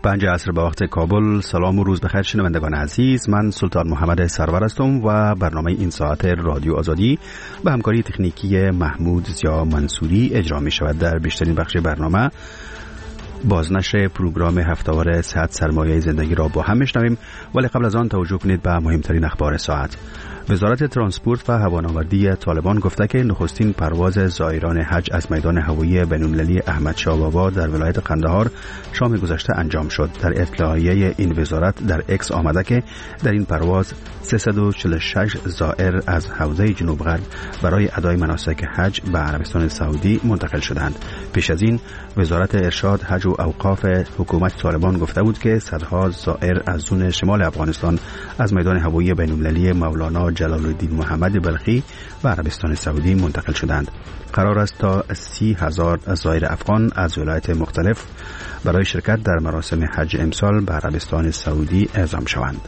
5 عصر به وقت کابل. سلام و روز بخیر شنوندگان عزیز، من سلطان محمد سرور هستم و برنامه این ساعت رادیو آزادی به همکاری تکنیکی محمود زیا منصوری اجرا می شود. در بیشترین بخش برنامه بازنشر پروگرام هفته‌وار صحت سرمایه زندگی را با هم میشنویم، ولی قبل از آن توجه کنید به مهمترین اخبار ساعت. وزارت ترانسپورت و هوانوردی طالبان گفته که نخستین پرواز زائران حج از میدان هوایی بین‌المللی احمد شاه بابا در ولایت قندهار شام گذشته انجام شد. در اطلاعیه این وزارت در اکس آمده که در این پرواز 346 زائر از حوزه جنوب غرب برای ادای مناسک حج به عربستان سعودی منتقل شدند. پیش از این وزارت ارشاد، حج و اوقاف حکومت طالبان گفته بود که صدها زائر از زون شمال افغانستان از میدان هوایی بین‌المللی مولانا جلال الدین محمد بلخی و عربستان سعودی منتقل شدند. قرار است تا 30,000 زائر افغان از ولایات مختلف برای شرکت در مراسم حج امسال به عربستان سعودی اعزام شوند.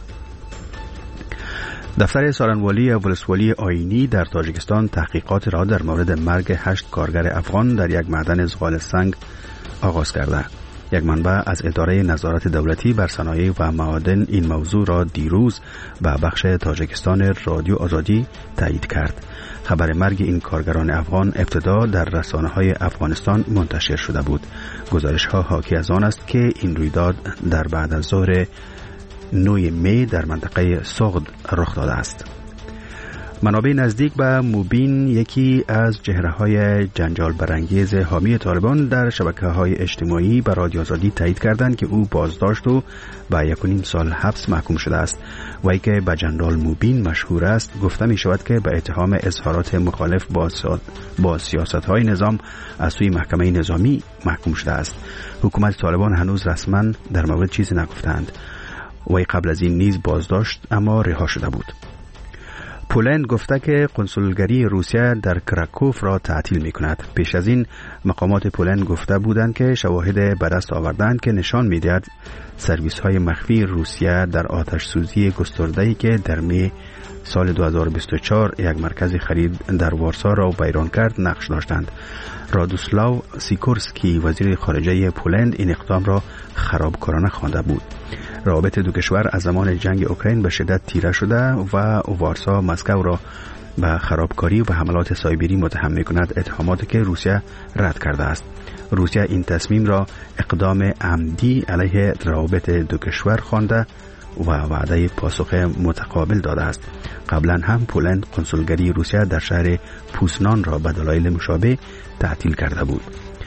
دفتر سالنوالی ولسوالی آیینی در تاجیکستان تحقیقات را در مورد مرگ 8 کارگر افغان در یک معدن زغال سنگ آغاز کرده. یک منبع از اداره نظارت دولتی بر صنایع و معادن این موضوع را دیروز به بخش تاجیکستان رادیو آزادی تایید کرد. خبر مرگ این کارگران افغان ابتدا در رسانه‌های افغانستان منتشر شده بود. گزارش‌ها حاکی از آن است که این رویداد در بعد از ظهر 9 می در منطقه سغد رخ داده است. منابع نزدیک به موبین، یکی از چهره‌های جنجال برانگیز حامی طالبان در شبکه‌های اجتماعی، به رادیو آزادی تایید کردند که او بازداشت و به 1.5 سال حبس محکوم شده است. وی که به جنرال موبین مشهور است، گفته می شود که به اتهام اظهارات مخالف با سیاست‌های نظام از سوی محکمه نظامی محکوم شده است. حکومت طالبان هنوز رسما در مورد چیزی نگفتند. وی قبل از این نیز بازداشت اما رها شده بود. پولند گفته که کنسولگری روسیه در کراکوف را تعطیل می کند. پیش از این مقامات پولند گفته بودند که شواهد به دست آوردند که نشان می دهد سرویس های مخفی روسیه در آتش سوزی گسترده‌ای که در می سال 2024 یک مرکز خرید در وارسا را ویران کرد نقش داشتند. رادوسلاو سیکورسکی وزیر خارجه پولند این اقدام را خرابکارانه خوانده بود. روابط دو کشور از زمان جنگ اوکراین به شدت تیره شده و وارسا مسکو را به خرابکاری و حملات سایبری متهم می‌کند، اتهاماتی که روسیه رد کرده است. روسیه این تصمیم را اقدام عمدی علیه روابط دو کشور خوانده و وعده پاسخ متقابل داده است. قبلا هم پولند کنسولگری روسیه در شهر پوزنان را به دلایل مشابه تعطیل کرده بود.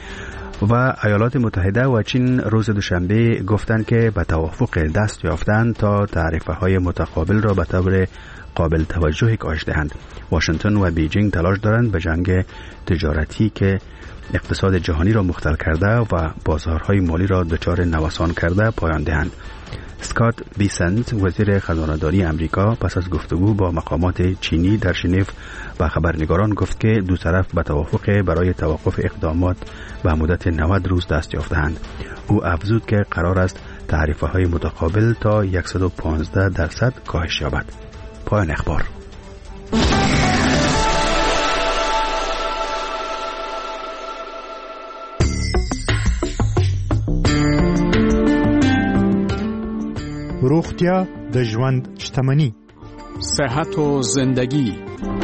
و ایالات متحده و چین روز دوشنبه گفتند که به توافق دست یافتند تا تعرفه‌های متقابل را به طور قابل توجهی کاهش دهند. واشنگتن و بیجینگ تلاش دارند به جنگ تجارتی که اقتصاد جهانی را مختل کرده و بازارهای مالی را دچار نوسان کرده پایان دهند. اسکات بیسنت وزیر خزانه‌داری امریکا پس از گفتگو با مقامات چینی در ژنو به خبرنگاران گفت که دو طرف به توافق برای توقف اقدامات به مدت 90 روز دست یافتند. او افزود که قرار است تعرفه‌های متقابل تا 115% کاهش یابد. پایان اخبار. روغتیا د ژوند شتمني. صحت و زندگی.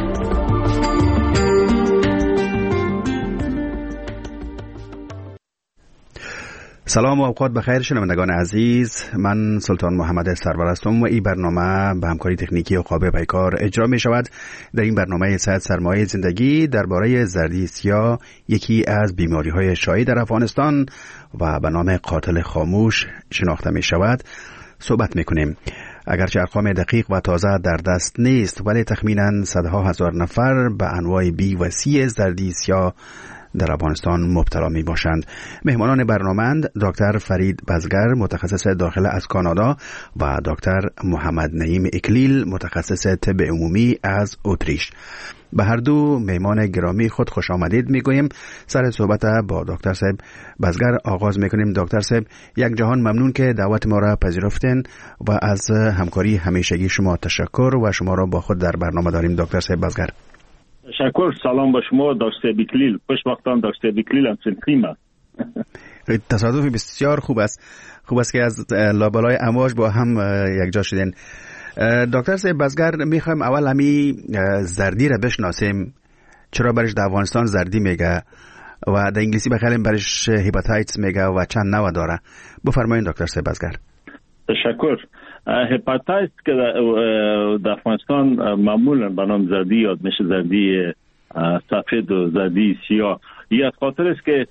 سلام و اوقات بخیر شنوندگان عزیز، من سلطان محمد سرور هستم و این برنامه به همکاری تکنیکی عقاب پیکار اجرا می شود. در این برنامه صحت سرمایه زندگی درباره زردی سیاه، یکی از بیماری های شایع در افغانستان و به نام قاتل خاموش شناخته می شود، صحبت میکنیم. اگرچه ارقام دقیق و تازه در دست نیست، ولی تخمینا صدها هزار نفر به انواع بی و سی زردی سیاه در افغانستان مبتلا می باشند. مهمانان برنامه دکتر فرید بزگر متخصص داخله از کانادا و دکتر محمد نعیم اکلیل متخصص طب عمومی از اتریش. به هر دو مهمان گرامی خود خوش آمدید میگوییم. سر صحبت با دکتر صاحب بزگر آغاز میکنیم. دکتر صاحب، یک جهان ممنون که دعوت ما را پذیرفتین و از همکاری همیشگی شما تشکر و شما را با خود در برنامه داریم. دکتر صاحب بزگر. تشکر. سلام به شما دکتر بیکلیل. خوشبختان دکتر بیکلیل هم سنخیمه. تصادف بسیار خوب است که از لابلای امواج با هم یک جا شدین. دکتر صاحب بزگر، میخوایم اول همی زردی را بشناسیم، چرا برش در افغانستان زردی میگه و در انگلیسی بخیلیم برش هپاتایتس میگه و چند نوع داره. بفرمایید دکتر صاحب بزگر. تشکر. هپاتایتس که در افغانستان معمولا به نام زردی یاد میشه، زردی سفید و زردی سیاه. این از خاطر است که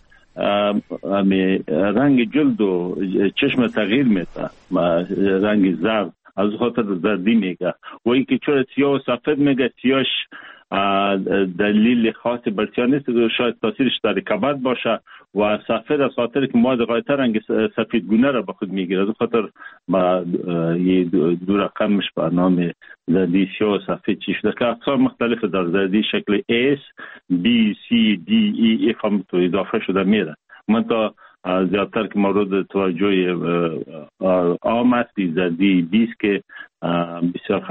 رنگ جلد و چشم تغییر میده، رنگ زرد، از خاطر زردی میگه. و اینکه چرا سیاه و سفید میگه، سیاهش دلیل خاصی برسیار نیست، شاید تاثیرش در کبد باشه، و سفید از خاطر که مواد غایطه رنگ سفید گونه را به خود میگیره، از خاطر یه دو رقمش به نام زردی سیاه و سفید چی شده که اقسام مختلف در زردی شکل S, B, C, D, E, F هم تو اضافه شده میره. من تا زیادتر که مورد توجه عام است زردی بیست که بسیار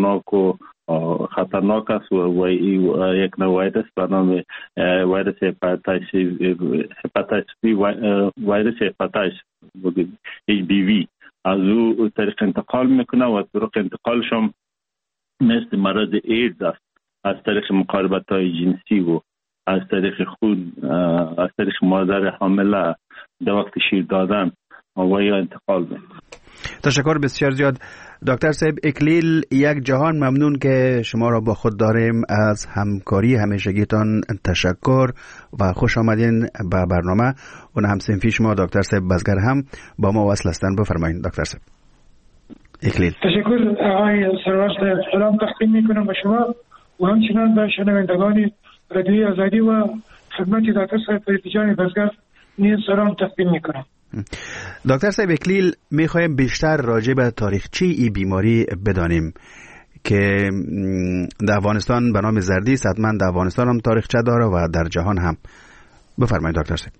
خطرناک است و یک نوع ویروس به نام ویروس هپاتایتس بی، ویروس هپاتایتس HBV از او طریق انتقال میکنه و طرق انتقالش هم مثل مرض ایدز است، از طریق مقاربت های جنسی و از طریق خون، از طریق مادر حامله در وقت شیر دادن و یا انتقال میکنه. تشکر بسیار زیاد دکتر صاحب اکلیل. یک جهان ممنون که شما را با خود داریم. از همکاری همیشگیتان تشکر و خوش آمدین به برنامه. اون همصنفی شما دکتر صاحب بزگر هم با ما وصل هستند. بفرمایید دکتر صاحب اکلیل. تشکر آقای سروش صاحب، سلام تقدیم میکنم به شما و همچنان به شنوندگان رادیوی آزادی و خدمت دکتر صاحب فریدی جان بزگر نیز سلام تقدیم میکنم. دکتر صاحب اکلیل، میخوایم بیشتر راجع به تاریخچه این بیماری بدانیم که در افغانستان به نام زردی است. حتما در افغانستان هم تاریخچه داره و در جهان هم. بفرمایید دکتر صاحب.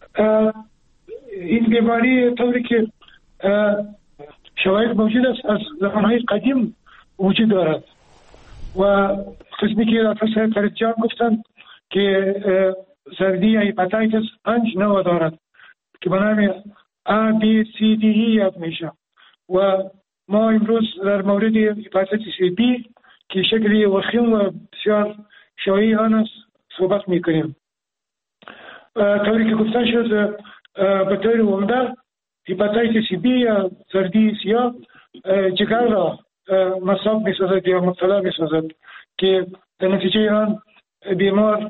این بیماری طوری که شواهد موجود است از زمانهای قدیم وجود دارد و قسمی که دکتر صاحب فریدی جان گفتند که زردی یا هپاتایتس 5 نوع دارد که به نام A, B, C, D, E یاد میشه و ما امروز در مورد هپاتیتس B که شکلی وخیم و بسیار شایع آن است صحبت میکنیم. طوری که گفته شد به طور عمده هپاتیتس B یا زردی سیاه جگر را مصاب میسازد یا مبتلا میسازد که در نتیجه آن بیمار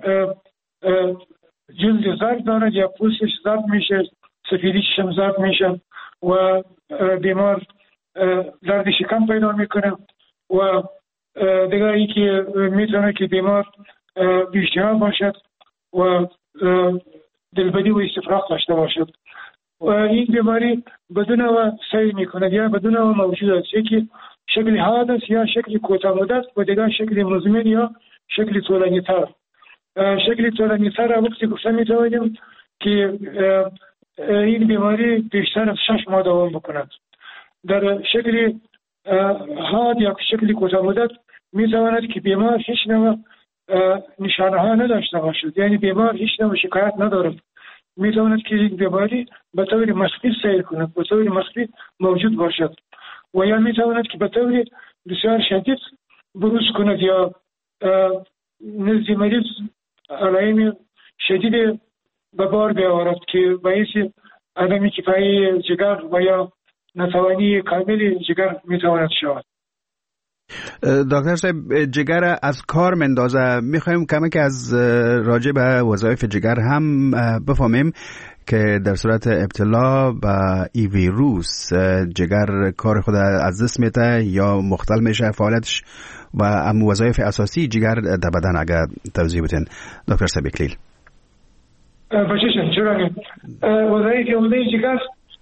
جلد زرد دارد یا پوستش زرد میشه، سفیدیش هم زرد میشه و بیمار درد شکم پیدا میکنه و دیگر ای که میتونه که بیمار بیشتر باشد و دلبدی و استفراغ داشته باشد و این بیماری بدون و سیر میکنه یا بدون و موجود است، یکی شکل حاد است یا شکل کوتاه مدت و دیگر شکل مزمن یا شکل طولانی تر. شکل طولانی تر وقتی گفته میتوانیم که این بیماری بیشتر از 6 ماه دوام بکند. در شکل حاد یا شکل کوتاه مدت میتواند که بیمار هیچ نوع نشانه ها نداشته باشد، یعنی بیمار هیچ نوع شکایت ندارد، میتواند که این بیماری به طور مخفی سیر کند، به طور مخفی موجود باشد و یا میتواند که به طور بسیار شدید بروز کند یا نزد مریض علائم شدید به بار بیاورد که باعث عدم کفایی جگر و یا ناتوانی کامل جگر میتواند شود. دکتر صاحب جگر از کار مندازه. میخوایم کمک از راجع به وظایف جگر هم بفهمیم که در صورت ابتلا به ای ویروس جگر کار خود از دست میده یا مختل میشه فعالیتش و وظایف اساسی جگر در بدن اگر توضیح بدین دکتر صاحب اکلیل. باشیشن چرا نه وظایف عمده جگر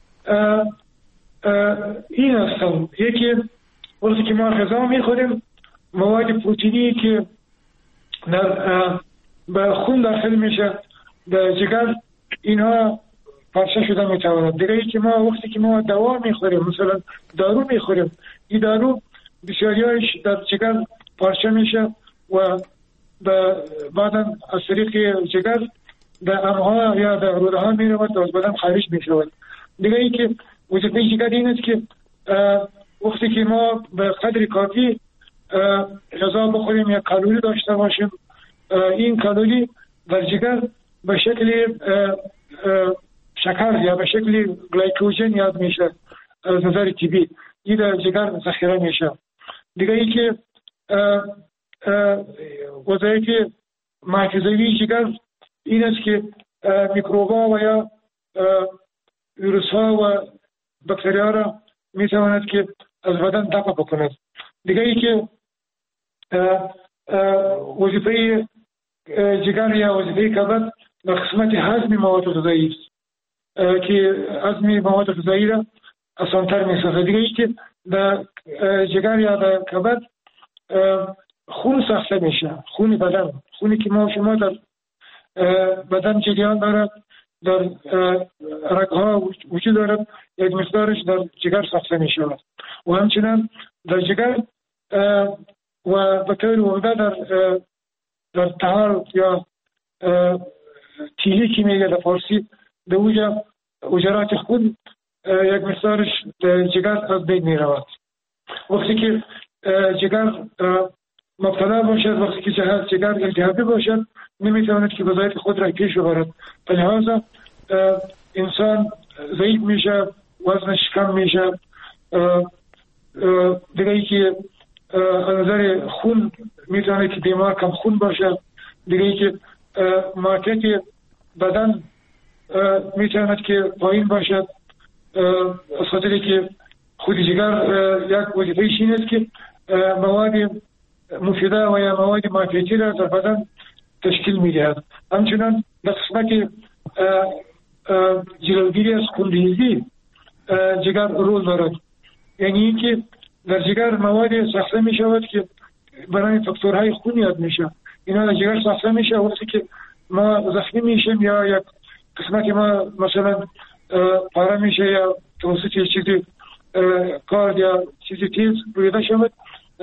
این هستن. یکی وقتی که ما غذا میخوریم مواد پروتئینی که به خون داخل میشه به جگر اینها پارچه شده میتواند. دیگه که ما وقتی که ما دوا میخوریم مثلا دارو میخوریم این دارو بسیاریش در جگر پارچه میشه و بعدا از طریق جگر در امعا یا در روده ها می رود و از بدن خارج می شود. دیگه ای که وظیفه جگر این است که وقتی که ما به قدر کافی غذا بخوریم یا کالری داشته باشیم، این کالری در جگر به شکل شکر یا به شکل گلیکوژن یاد میشه از نظر طبی، این در جگر ذخیره میشه. دیگه ای که وظایف محفظوی جگر این است که میکروبا و یا ویروس ها و باکتریا را میتواند که از بدن دفع بکند. دیگه ای که وظیفه جگر یا وظیفه کبد در قسمت هضم مواد غذایی است که هضم مواد غذایی را آسان‌تر می‌سازد. دیگه ای که در جگر یا در کبد خون ساخته میشه، خون بدن، خونی که ما شما در بدن جریان دارد، در رگ‌ها وجود دارد، یک مقدارش در جگر ساخته میشه و همچنین در جگر و به طور عمده در طحال یا تیلی که میگه در فارسی در اوجا حجرات خون یک مقدارش در جگر از بین میرود. وقتی که جگر مبتلا باشد، وقتی که جگر التهابی باشد، نمیتواند که وظایف خود را پیش ببرد. لذا انسان ضعیف میشه، وزنش کم میشه. دیگه ای که از نظر خون میتونه که بیمار کم خون باشه. دیگه ای که مارکت بدن میتواند که پایین باشد، از خاطری که خود جگر یک وظیفه‌اش این است که مواد مفیده و یا مواد مارکتی را در بدن تشکیل میدهد. همچنان در قسمت جلوگیری از خونریزی جگر رول دارد، یعنی اینکه در جگر مواد ساخته می شود که برای فاکتورهای خون یاد میشه. اینا در جگر ساخته میشه وقتی که ما زخمی میشیم یا یک قسمت ما مثلا پاره میشه یا توسط چیزی کارد یا چیزی تیز بریده شود،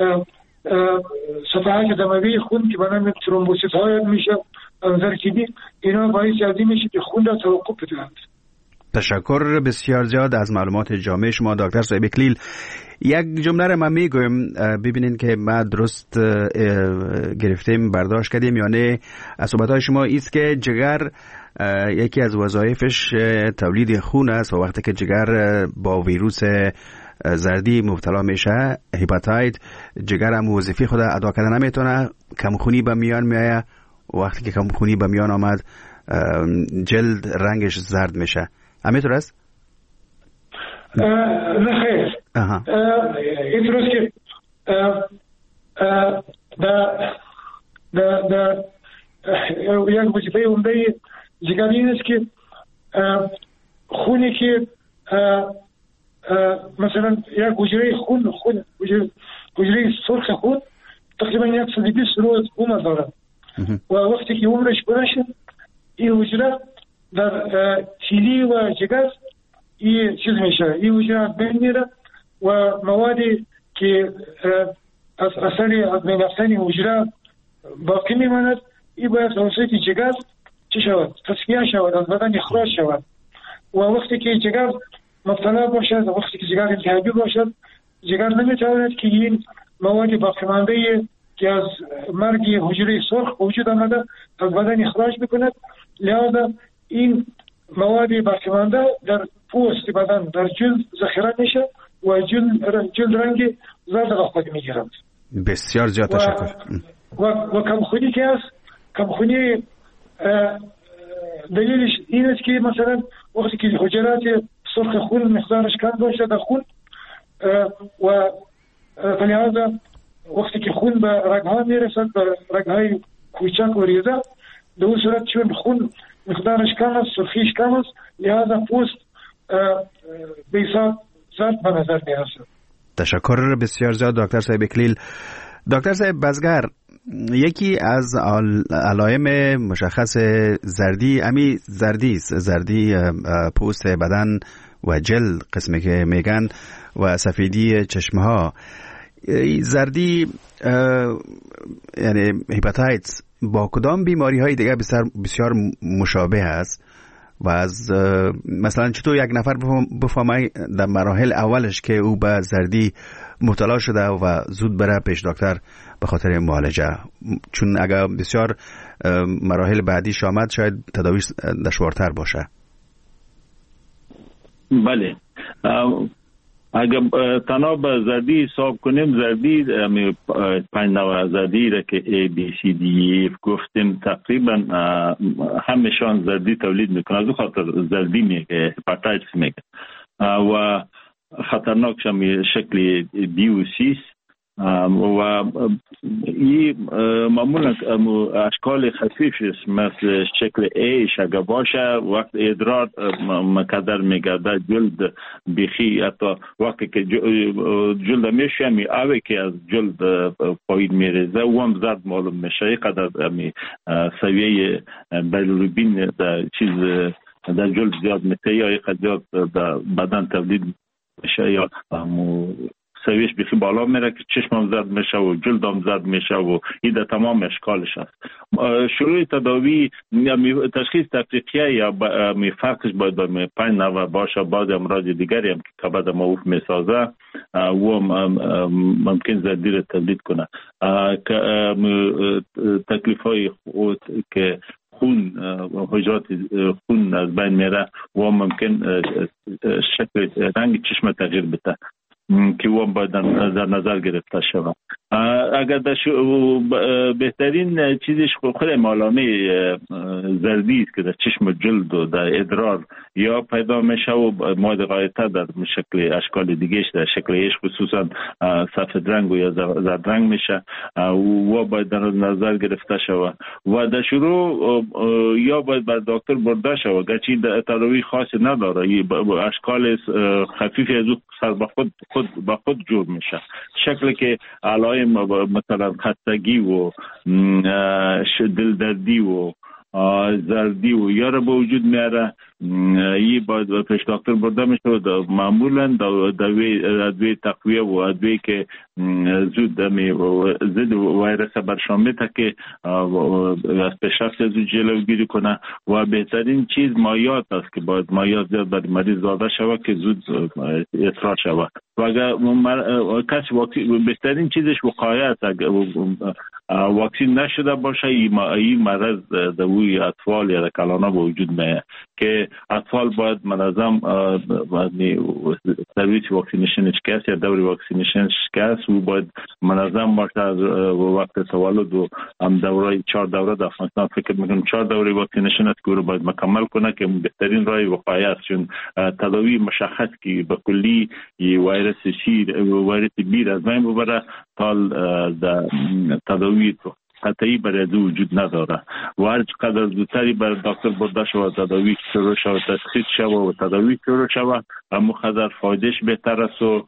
صفحات دموی خون که برای ترومبوسیت ها یاد میشه از نظر طبی، اینا باعث از این میشه که خون را توقف بدهند. تشکر بسیار زیاد از معلومات جامع شما دکتر صاحب اکلیل. یک جمله را من میگویم ببینین که ما درست گرفتیم برداشت کردیم یا نه. از صحبت‌های شما ایست که جگر یکی از وظایفش تولید خون است و وقتی که جگر با ویروس زردی مبتلا میشه، هپاتیت، جگر هم وظیفه خود ادا کردن نمیتونه، کمخونی به میان میایه. وقتی که کمخونی به میان آمد جلد رنگش زرد میشه. همینطور است؟ نه خیر. این درست که یک وظیفه عمده جگر این است که خونی که مثلا یک حجره خون حجره سرخ خون تقریبا 120 روز عمر دارد و وقتی که عمرش برشه این حجره در تیلی و جگر این چیز میشه، این حجره از بین میره و موادی که از اثر از بین رفتن حجره باقی میماند، این باید توسط جگر چه شود؟ تصفیه شود، از بدن اخراج شود. و وقتی که جگر مبتلا باشد، وقتی که جگر التهابی باشد، جگر نمیتواند که این مواد باقی مانده که از مرگ حجره سرخ وجود آمده از بدن اخراج بکند. لذا این مواد باقی مانده در پوست بدن در جلد ذخیره میشه و جلد رنگ زرد را خود میگیرد. بسیار زیاد تشکر. و کمخونی که است، کمخونی دلیلش این است که مثلا وقتی که حجرات سرخ خون مقدارش کم باشه در خون و فلهذا وقتی که خون به رگها میرسد، به رگهای کوچک و ریزه، در اون صورت چون خون مقدارش کم است، سرخیش کم است، لذا پوست به حساب زرد به نظر میرسد. تشکر بسیار زیاد دکتر صاحب اکلیل. دکتر صاحب بزگر، یکی از علائم مشخص زردی زردی پوست بدن و جلد قسمی که میگن و سفیدی چشمه ها. زردی یعنی هپاتیتس با کدام بیماری های دیگه بسیار مشابه است و از مثلا چطور یک نفر بفهمه در مراحل اولش که او به زردی مبتلا شده و زود بره پیش دکتر به خاطر معالجه، چون اگر بسیار مراحل بعدیش آمد شاید تداویش دشوارتر باشه. بله، اگر تنها به زردی حساب کنیم، زردی 5 نوع زردی را که A, B, C, D, E گفتیم تقریبا همشان زردی تولید میکنه. از اون خاطر زردی میگه، هپاتایتس میگه و خطرناکش هم شکل B و C و این معمولا اشکال خفیفش مثل شکل A اگر باشه وقت ادرار مقدر میگرده جلد بیخی، حتی وقتی که جلد میشه می آوه که از جلد پایین میریزه و هم زرد معلوم میشه. اینقدر سویه بیلیروبین در چیز در جلد زیاد میشه یا اینقدر زیاد در بدن تولید میشه یا سویش بخی بالا میره که چشمم زرد میشه و جلدم زرد میشه و این در تمام اشکالش است. شروع تداوی تشخیص تفریقیه یا فرقش باید با 5 نوع باشه. بعض امراض دیگری هم که کبد معروف میسازه و ممکن زردی را تولید کنه. تکلیف های که خون حجرات خون از بین میره و ممکن شکل رنگ چشم تغییر بده که او باید در نظر گرفته شود. اگر بهترین چیزش خود علامه زردی است که در چشم جلد و در ادرار یا پیدا میشه و مورد غایطه در شکل اشکال دیگهش در شکل ایش خصوصا سفید رنگ و یا زرد رنگ میشه و باید در نظر گرفته شود و در شروع یا باید بر دکتر برده شود گرچه تداوی خاصی نداره. اشکال خفیفی از سر به خود جور میشه، شکلی که علائم مثلا خستگی و دلدردی و زردی و یاره به وجود میاره. این باید پیش دکتر برده میشه. معمولا ادویه تقویه و ادویه که زود ضد ویروس برشان میده که از پیشرفت زود جلوگیری کنه و بهترین چیز مایعات است که باید مایعات زیاد بر مریض داده شود که زود اخراج شود و اگر کسی بهترین چیزش وقایه است. اگر واکسین نشده باشه این مرض دوی اطفال یا کلانا به وجود میاد که اطفال باید منظم سرویس واکسینیشن شکست یا دوری واکسینیشن شکست و باید منظم باشه از وقت تولد و هم دوره 4 دوره در افغانستان فکر میکنم 4 دوره واکسینیشن است که رو باید مکمل کنه که بهترین راه وقایه است، چون تداوی مشخص که به کلی ویروس بی از بین ببره تا تداوی قطعی برای دو وجود نداره و هر چقدر زودتری بر دکتر برده شود تداوی شروع شود تشخیص شود و تداوی شروع شود اما قدر فایدهش بهتر است و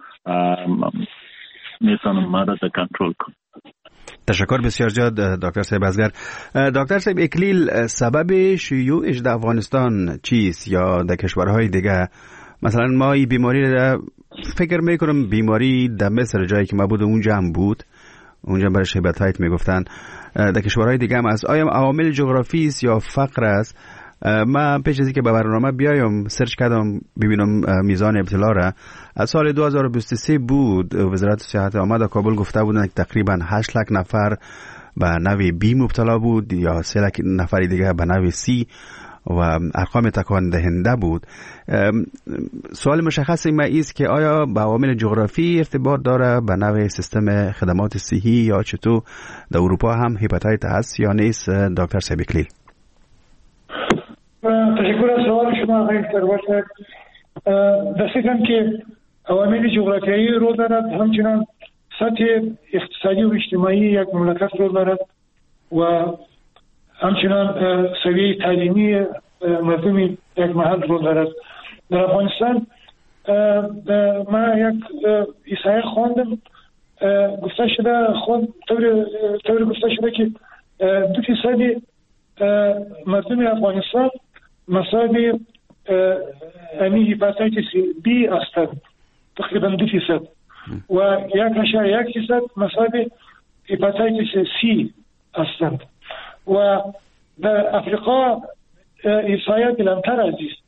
میتونم مرض کنترل کنم. تشکر بسیار زیاد دکتر صاحب ازگر. دکتر صاحب اکلیل، سبب شیوعش در افغانستان چیست یا در کشورهای دیگه؟ مثلا ما این بیماری را فکر میکنم بیماری در مصر جایی که ما بود اونجا هم بود، اونجا برای هپاتیت میگفتن. در کشورهای دیگه هم از آیا عوامل جغرافی است یا فقر است؟ من پیش از اینکه به برنامه بیایم سرچ کردم ببینم میزان ابتلا را. از سال 2023 بود وزارت صحت آمد کابل گفته بودن که تقریبا 8 لک نفر به نوع بی مبتلا بود یا 3 لک نفر دیگه به نوع سی و ارقام تکان دهنده بود. سوال مشخص ما است که آیا با عوامل جغرافی ارتباط داره به نوع سیستم خدمات صحی یا چطور در اروپا هم هپاتیت هست یا نیست؟ دکتر صاحب اکلیل. تشکر از سوال شما آقای ثروت. دستیدم که عوامل جغرافیایی رول دارد، همچنان سطح اقتصادی و اجتماعی یک مملکت رول دارد و همچنان سویه تعلیمی مردم یک محل رول دارد. در افغانستان ما یک احصایه خواندم گفته شده طور گفته شده که 2% مردم افغانستان مصاب هپاتیتس بی هستند، تقریبا 2% و 1.1% مصاب هپاتیتس سی هستند و در افریقا ایسایه بلندتر از است.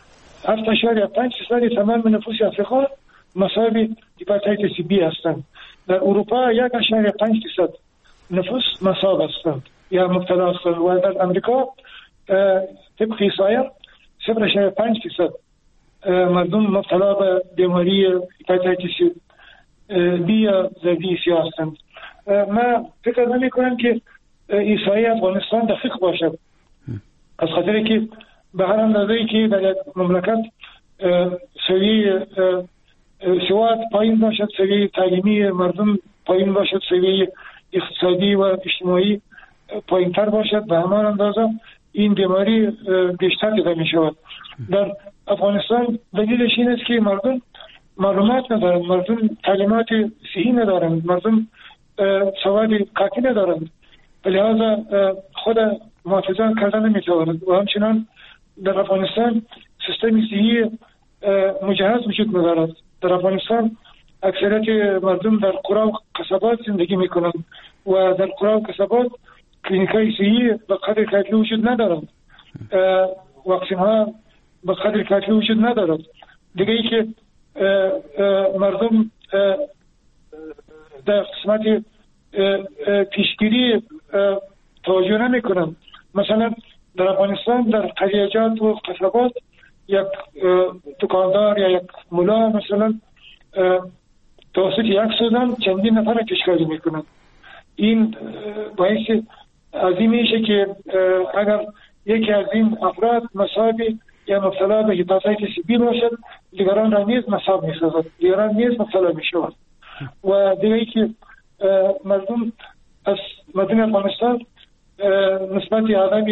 7.5% تمام نفوس افریقا مصاب هپاتیتس بی هستند. در اروپا 1.5% نفوس مصاب هستند یا مبتلا هستند و در امریکا طبق ایسایه 0.5% مردم مبتلا به بیماری هپاتیتس بی یا زردی سیاه هستند. من فکر نمی کنم که ایسایه افغانستان دقیق باشد، از خاطر که به هر اندازه‌ای که در یک مملکت سویه سواد پایین باشد، سویه تعلیمی مردم پایین باشد، سویه اقتصادی و اجتماعی پایین تر باشد، به همان اندازه این بیماری بیشتر دیده می شود. در افغانستان دلیلش این است که مردم معلومات ندارند، مردم تعلیمات صحیح ندارند، مردم سواد کافی ندارند، لذا خود محافظت کردن نمیتوانند و همچنان در افغانستان سیستم صحی مجهز وجود ندارد. در افغانستان اکثریت مردم در قرى و قصبات زندگی میکنند و در قرى و قصبات کلینیکای صحی به قدر کافی وجود ندارند، واکسین ها به قدر کافی وجود ندارد. دیگه ای که مردم در قسمت پیشگیری توجه نمی کنند. مثلا در افغانستان در قریه‌جات و قصبات یک دکاندار یا یک ملا مثلا توسط یک سوزن چندین نفر پیشکاری می کنند. این باعث عظیم میشه که اگر یکی از این افراد مصاب یا مبتلا به هپاتیتس بی باشد، دیگران را نیز مصاب می سازد، دیگران نیز مبتلا می شود. و دیگه ای که مردم از مردم افغانستان نسبت عدم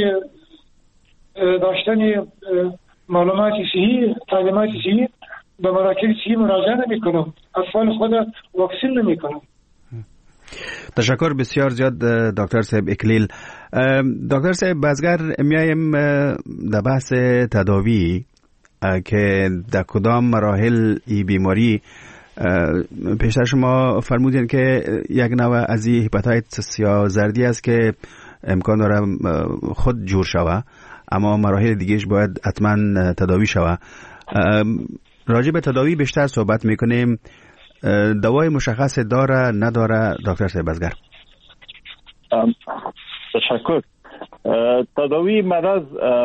داشتن معلومات صحیح، تعلیمات صحیح به مراکز صحیح مراجعه نمی کنند، اطفال خود واکسین نمی کنند. تشکر بسیار زیاد دکتر صاحب اکلیل. دکتر صاحب بازگر میایم در بحث تداوی که در کدام مراحل ای بیماری پیشتر شما فرمودین که یک نوع از این هپاتیتس یا زردی است که امکان داره خود جور شوه، اما مراحل دیگهش باید حتما تداوی شوه. راجع به تداوی بیشتر صحبت میکنیم. دوای مشخص داره نداره دکتر صاحب بازگر؟ تشکر. تداوی مرض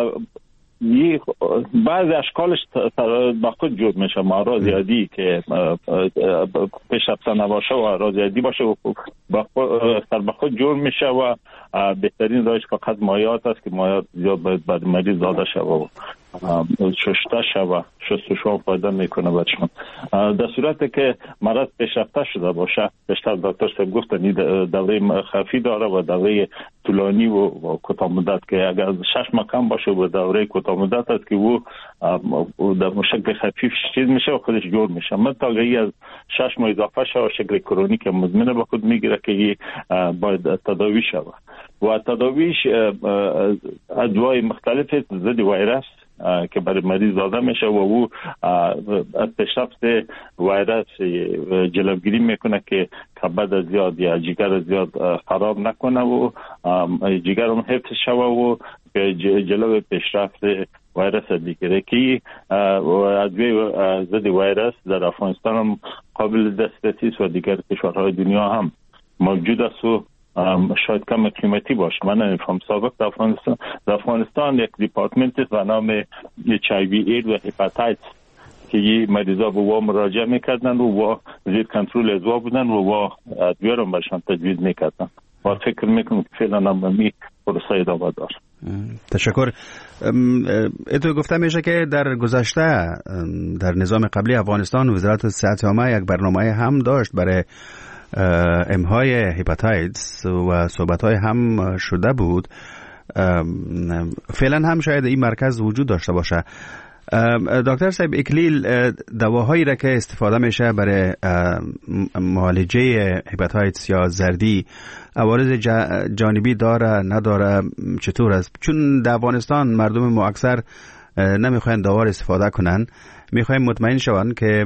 بعض اشکالش با خود جور میشه. اعراض زیادی که پیشرفته نباشه و اعراض زیادی باشه و با خود جور میشه و بهترین راهش فقط مایعات است که مایعات زیاد باید بعد مریض داده شود و شسته شود، شستشو فایده میکنه برشون. در صورتی که مرض پیشرفته شده باشه، بیشتر دکتر صاحب گفتن این دوره خفیف داره و دوره طولانی و کوتاه مدت که اگر 6 ماه کم باشه و دوره کوتاه مدت است که او در شکل خفیف چیز میشه و خودش جور میشه. متأگی از 6 ماه اضافه شود شکل کرونیک مزمن به خود میگیره که باید تداوی شود و تداویش ادوای مختلف ضد ویروس که برای مریض داده میشه و او از پیشرفت ویروس جلوگیری میکنه که کبد زیاد یا جگر زیاد خراب نکنه و جگر هم حفظ شوه و جلو پیشرفت ویروس بگیره که ادویه ضد ویروس در افغانستان هم قابل دسترسی است و دیگر کشورهای دنیا هم موجود است و شاید کم قیمتی باشه. من نمیفهم. سابق در افغانستان یک دیپارتمنت است به نام HIV اید و هپاتیتس که این مریضا به وا مراجعه میکردن و زیر کنترل ادوا بودن و ادویه رو برشان تجویز میکردن و فکر میکنم که فعلا هم می پروسه ادامه دار. تشکر. اتو گفته میشه که در گذشته در نظام قبلی افغانستان وزارت صحت عامه یک برنامه هم داشت برای امهای هپاتیتس و صحبت‌های هم شده بود. فعلا هم شاید این مرکز وجود داشته باشه. دکتر صاحب اکلیل، دواهایی را که استفاده میشه برای معالجه هپاتیتس یا زردی عوارض جانبی داره نداره، چطور است؟ چون در افغانستان مردم ما اکثر نمیخواین دوا استفاده کنن، میخوایم مطمئن شون که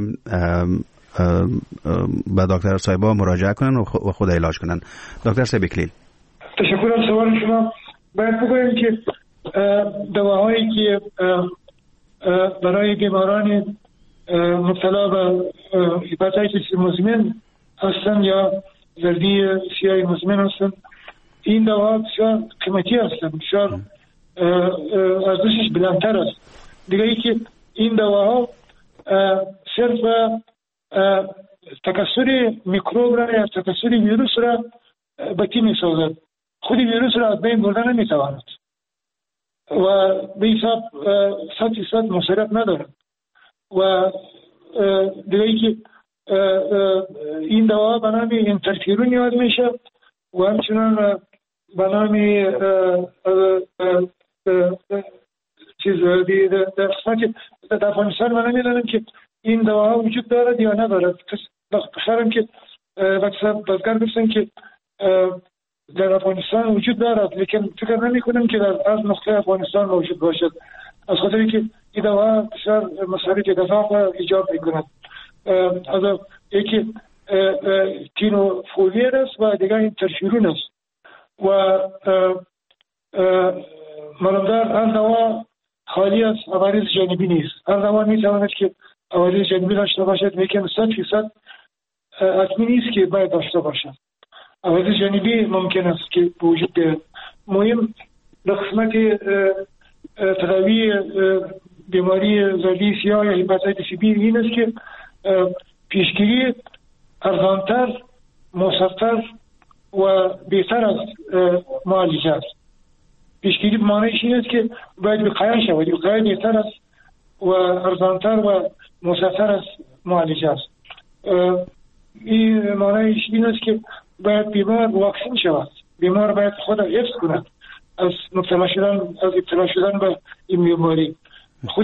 به دکتر صاحبا مراجعه کنن و خود علاج کنن. دکتر صاحب اکلیل. تشکر از سوال شما. باید بگویم که دواهایی که برای بیماران مبتلا به هپاتیتس مزمن هستند یا زردی سیاه مزمن هستند، این دواها بسیار قیمتی هستند، بسیار ارزشش بلندتر است. دیگه ای که این دواها صرف تکثر میکروب را یا تکثر ویروس را بطی می سازد، خود ویروس را از بین بردن نمی تواند و به حساب 100% مصرف ندارد. و دیگه ای که این دوا به نام انترفیرون یاد میشه و همچنان به نام چیز در قسمت در افغانستان من نمیدانم که این دواها وجود دارد یا ندارد. بخیرم که بازگر گفتن که در افغانستان وجود دارد، لیکن فکر نمی کنم که در از نقطه افغانستان موجود باشد، از خاطری که این دوا بسیار مصارف گزاف ایجاد می کند. از یکی تینوفولیل است و دیگر انترفیرون است و معلومدار هر دوا خالی از عوارض جانبی نیست. هر دوا می تواند که عوارض جانبی داشته باشد، لیکن 100% حتمی نیست که باید داشته باشد. عوارض جانبی ممکن است که وجود بیاید. مهم در قسمت تداوی بیماری زردی سیاه یا هپاتیتس بی این است که پیشگیری ارزانتر، مؤثرتر و بهتر از معالجه است. پیشگیری معنیش این است که باید وقایه شود. وقایه بهتر است و ارزانتر و مؤثرتر از معالجه است. این معنیش این است که باید بیمار واکسین شود. بیمار باید خود حفظ کند از ابتلا شدن به این بیماری. خود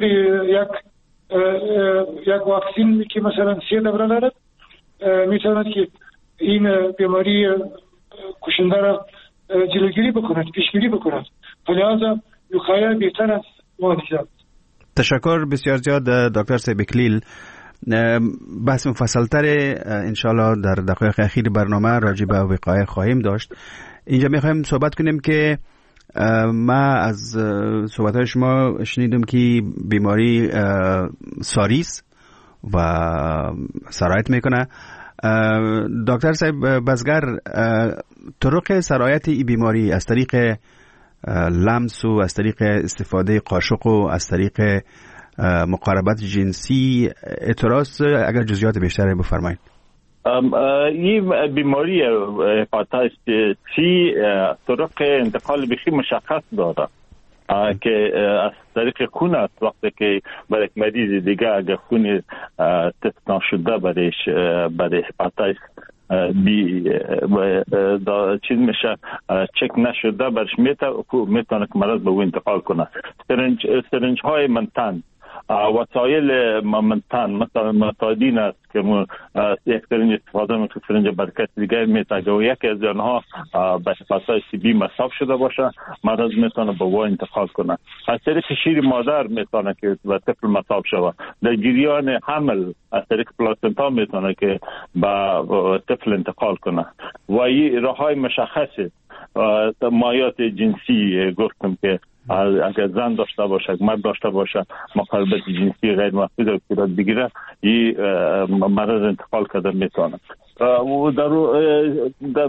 یک واکسین که مثلا 3 دوره دارد میتواند که این بیماری کشنده را جلوگیری بکند، پیشگیری بکند. لذا وقایه بهتر از معالجه. تشکر بسیار زیاد دکتر صاحب اکلیل. بحث مفصلتر انشالله در دقایق اخیر برنامه راجع به وقایه خواهیم داشت. اینجا میخوایم صحبت کنیم که ما از صحبت‌های شما شنیدم که بیماری ساریس و سرایت میکنه. دکتر صاحب بزگر، طرق سرایت این بیماری از طریق لمس و از طریق استفاده قاشق و از طریق مقاربت جنسی اعتراض، اگر جزئیات بیشتری بفرمایید. این بیماری هپاتیتس سی طرق انتقال بخی مشخص داره که از طریق خون است. وقتی که برای یک مریض دیگه اگر خون تست نشده برای هپاتیتس بی چیز میشه چک نشده برش میتونه که مرض به او انتقال کنه. سرنج های منتن، وسایل منتن مثلا متادین است که یک سرنج استفاده میکنه، سرنج برکت دیگه میتاگه و یکی از آنها به هپاتیتس بی مصاب شده باشه، مرض میتونه به او انتقال کنه. از طریق شیر مادر میتونه که به طفل مصاب شود. در جریان حمل از طریق پلاسنتا میتونه که به طفل انتقال کنه. و این راههای مشخصه. مایات جنسی گفتم که اگر زن داشته باشه، مرد داشته باشه، مقاربت جنسی غیر محدود رو صورت بگیره، این مرض انتقال کرده میتونه. و در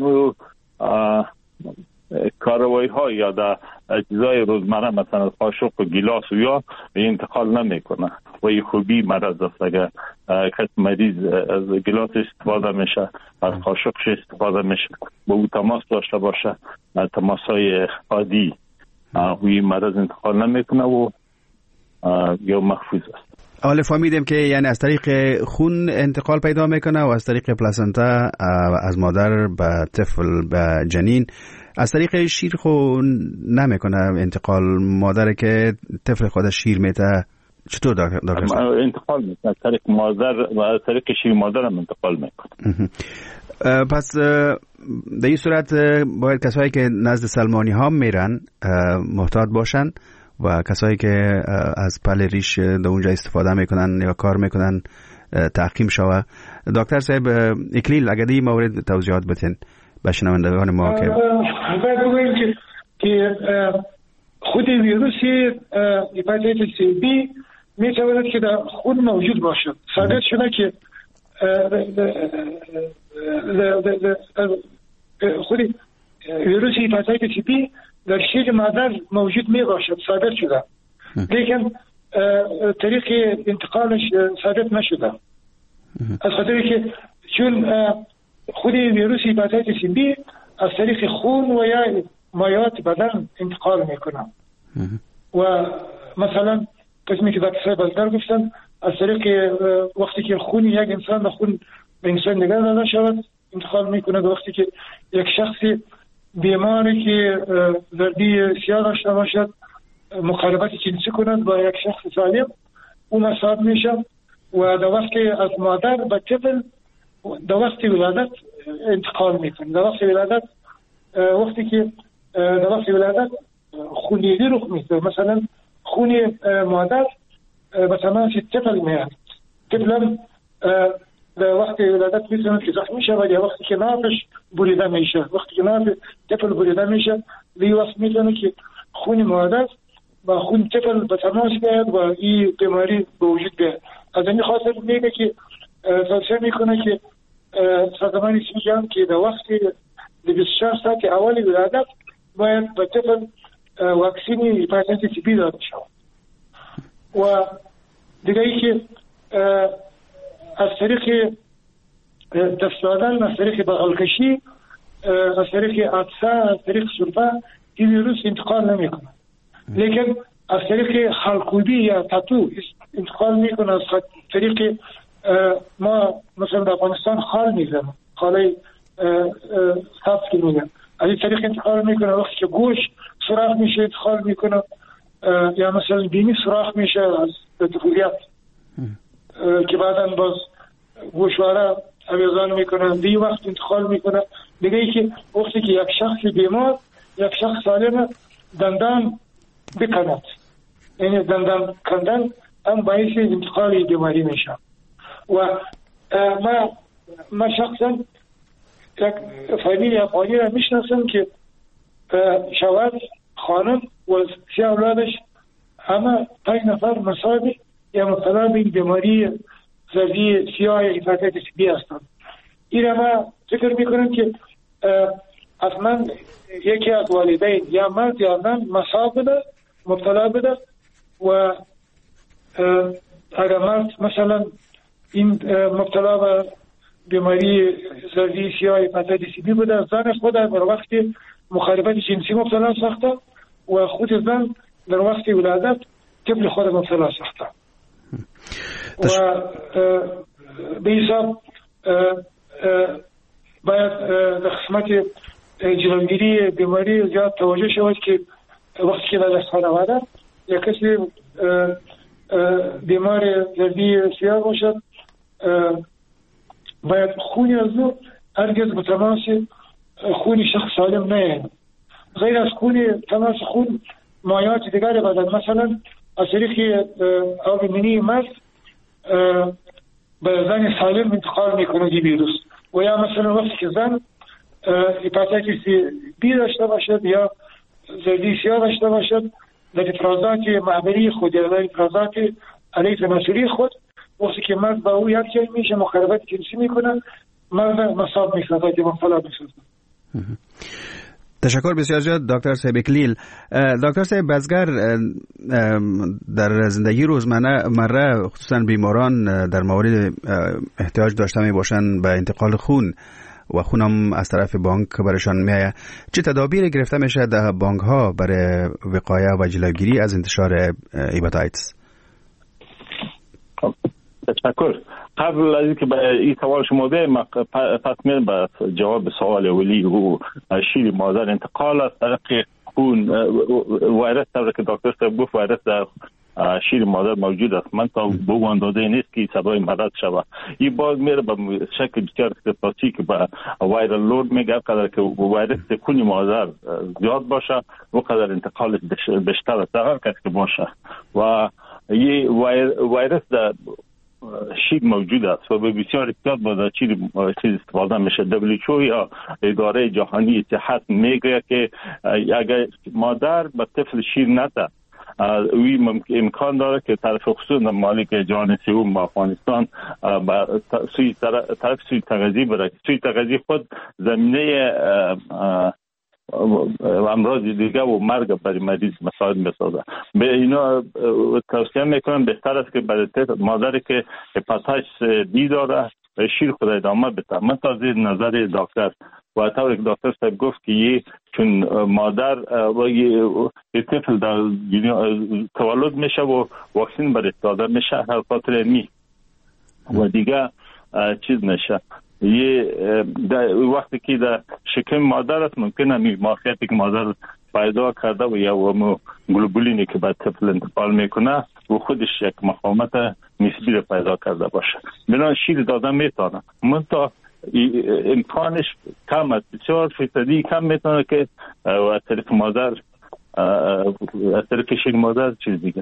کاروائی ها یا در اجزای روزمره مثلا قاشق و گیلاس و یا انتقال نمیکنه و این خوبی مرض است. اگر کس مریض از گیلاس استفاده میشه، از قاشقش استفاده میشه، با او تماس داشته باشه، تماس های عادی این مرض انتقال نمیکنه و یا محفوظ است. حالا فهمیدیم که یعنی از طریق خون انتقال پیدا میکنه و از طریق پلاسنتا از مادر به طفل به جنین. از طریق شیر خو نمیکنه انتقال، مادر که طفل خودش شیر میته چطور دکتر؟ انتقال میکنه از طریق مادر و از طریق شیر مادر هم انتقال میکنه. پس در این صورت باید کسایی که نزد سلمانی ها میرن محتاط باشن و کسایی که از پل ریش در اونجا استفاده میکنن یا کار میکنن تحکیم شوه. دکتر صاحب اکلیل اگر این مورد توضیحات بتین به شنوندگان ما که باید بگوییم که که خود ویروس هپاتیتس بی میتواند که در خون موجود باشد. ثابت شده که خود ویروس هپاتیتس بی در شیر مادر موجود می باشد، ثابت شده، لیکن طریق انتقالش ثابت نشده. از خاطر که چون خود ویروس هپاتیتس بی از طریق خون و یا مایعات بدن انتقال میکنه و مثلا قسمی که دکتر بزرگ گفتن از طریق وقتی که خون یک انسان به خون به انسان دیگر داده شود انتقال میکنه. وقتی که یک شخص بیماری که زردی سیاه داشته باشد مقاربت جنسی کند با یک شخص سالم اون مصاب میشه و در وقتی از مادر به طفل در وقتی ولادت انتقال میکنه. در وقتی ولادت وقتی که در وقتی ولادت خونریزی رخ میده، مثلا خون مادر به تماس طفل میاد، طفل در وقتی ولادت میتونه که زخمی شه ولی وقتی که نافش بریده میشه، وقتی که ناف طفل بریده میشه دی وقت میتونه که خون مادر با خون طفل به تماس بیاد و این بیماری به وجود بیاد. از این خاطر میگه که توصیه میکنه که سازمان اسمی جمع که در وقتی 24 ساعت اول ولادت باید به طفل واکسین هپاتیتس بی داده شود. و دیگه ای که از طریق دست دادن، از طریق بغلکشی، از طریق عطسه، از طریق سرفه این ویروس انتقال نمیکنه، لیکن از طریق خالکوبی یا تاتو انتقال میکنه. از طریق ما مثلا در افغانستان خال میزنم، خاله سبز که میگن، از این طریق انتقال میکنه. وقتی که گوش سوراخ میشه انتقال میکنه، یا مثلا بینی سوراخ میشه از طفولیت که بعدا باز گوشواره اویزان میکنه، دی وقت انتقال میکنه. دیگه ای که وقتی که یک شخص بیمار یک شخص سالم دندان بکند، یعنی دندان کندن هم باعث انتقال بیماری میشه. و ما شخصا یک فامیلی افغانی را میشناسم که شوهر، خانم و 3 اولادش همه 5 نفر مصابی یا مبتلا به بیماری زردی سیاه هپاتیتس بی هستند. این را ما فکر میکنم که اصلا یکی از والدین یا مرد یا زن مصاب بده، مبتلا بده و اگر مرد مثلا این مبتلا به بیماری زردی سیاه هپاتیتس بی بوده، زن خود در وقت مخالفت جنسی مبتلا ساخته و خود زن در وقت ولادت طفل خود مبتلا ساخته. و به حساب باید در قسمت جلوگیری بیماری زیاد توجه شود که وقتی که در خانواده یک کسی بیمار زردی سیاه باشد باید خونی از او هرگز به تماس خون شخص سالم نیاید. غیر از خون تماس خون مایعات دیگر بدن، مثلا از طریق آب منی مرد به زن سالم انتقال میکنه دی ویروس. و یا مثلا وقتی که زن هپاتیتس بی داشته باشد یا زردی سیاه داشته باشد در افرازات معبری خود یا در افرازات علیه تناسلی خود، وقتی که مرد با او یک جای میشه مقاربت جنسی میکنه، مرد مصاب میشه، مبتلا میشه. تشکر بسیار زیاد دکتر صاحب اکلیل. دکتر صاحب بزگر، در زندگی روزمره خصوصا بیماران در مورد احتیاج داشته می باشند به انتقال خون و خونم از طرف بانک برشان میآید، چه تدابیری گرفته میشه در بانک ها برای وقایه و جلوگیری از انتشار هپاتیتس؟ تشکر. قبل از اینکه به این سوال شما بیایم پس میرم به جواب سوال اولی و شیر مادر انتقال از طریق خون ویروس، طور که دکتر صاحب گفت ویروس در شیر مادر موجود است. من تا به او اندازه نیست که سبب مرض شود. این باز میره به شکل بسیار اختصاصی که به وایرال لود میگه، قدر که ویروس خون مادر زیاد باشه و قدر انتقال بیشتر است هر کس که باشه. و این ویروس در شیر موجود است و به بسیار احتیاط باید چیز استفاده میشه. WHO یا اداره جهانی صحت میگه که اگر مادر به طفل شیر نده وی امکان داره که طرف خصوص مالک جهان سوم افغانستان طرف سوی تغذیه بره. سوی تغذیه خود زمینه امراض دیگه و مرگ برای مریض مساعد میسازه. به اینا توصیه میکنم بهتر است که برای مادری که هپاتیتس دی داره شیر خود ادامه بده. من تازه نظر دکتر و طوری که دکتر صاحب گفت که چون مادر و یه طفل در تولد میشه و واکسین برای داده میشه هر خاطر می و دیگه چیز نشه. وقتی که در شکم مادر است ممکنه ماهیتی که مادر پیدا کرده و یا گلوبولینی که به طفل انتقال میکنه و خودش یک مقاومت نسبی رو پیدا کرده باشه. بنابراین شیر دادن میتونه منتها امکانش کم است، بسیار فیصدی کم میتونه که از طریق مادر از طریق شیر مادر چیز دیگه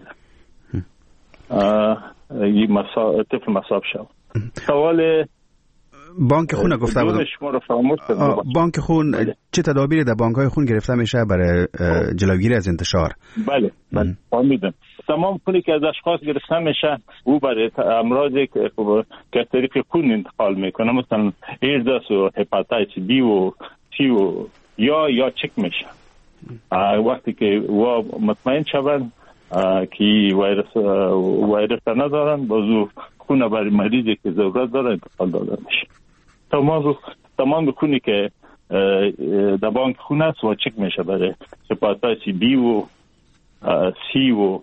طفل مصاب شد. سوال بانک خون گفته بود. بانک خون چه تدابیری در بانک‌های خون گرفته میشه برای جلوگیری از انتشار؟ بله فهمیدم. تمام خونی که از اشخاص گرفته میشه او برای امراضی که از طریق خون انتقال میکنه مثلا ایدز و هپاتیتس بی و سی و یا چک میشه. وقتی که مطمئن شون که ویروس ندارن بازو خون برای مریضی که ضرورت داره انتقال داده میشه. تمام خونی که در بانک خون است و چک میشه برای هپاتیتس بی و سی و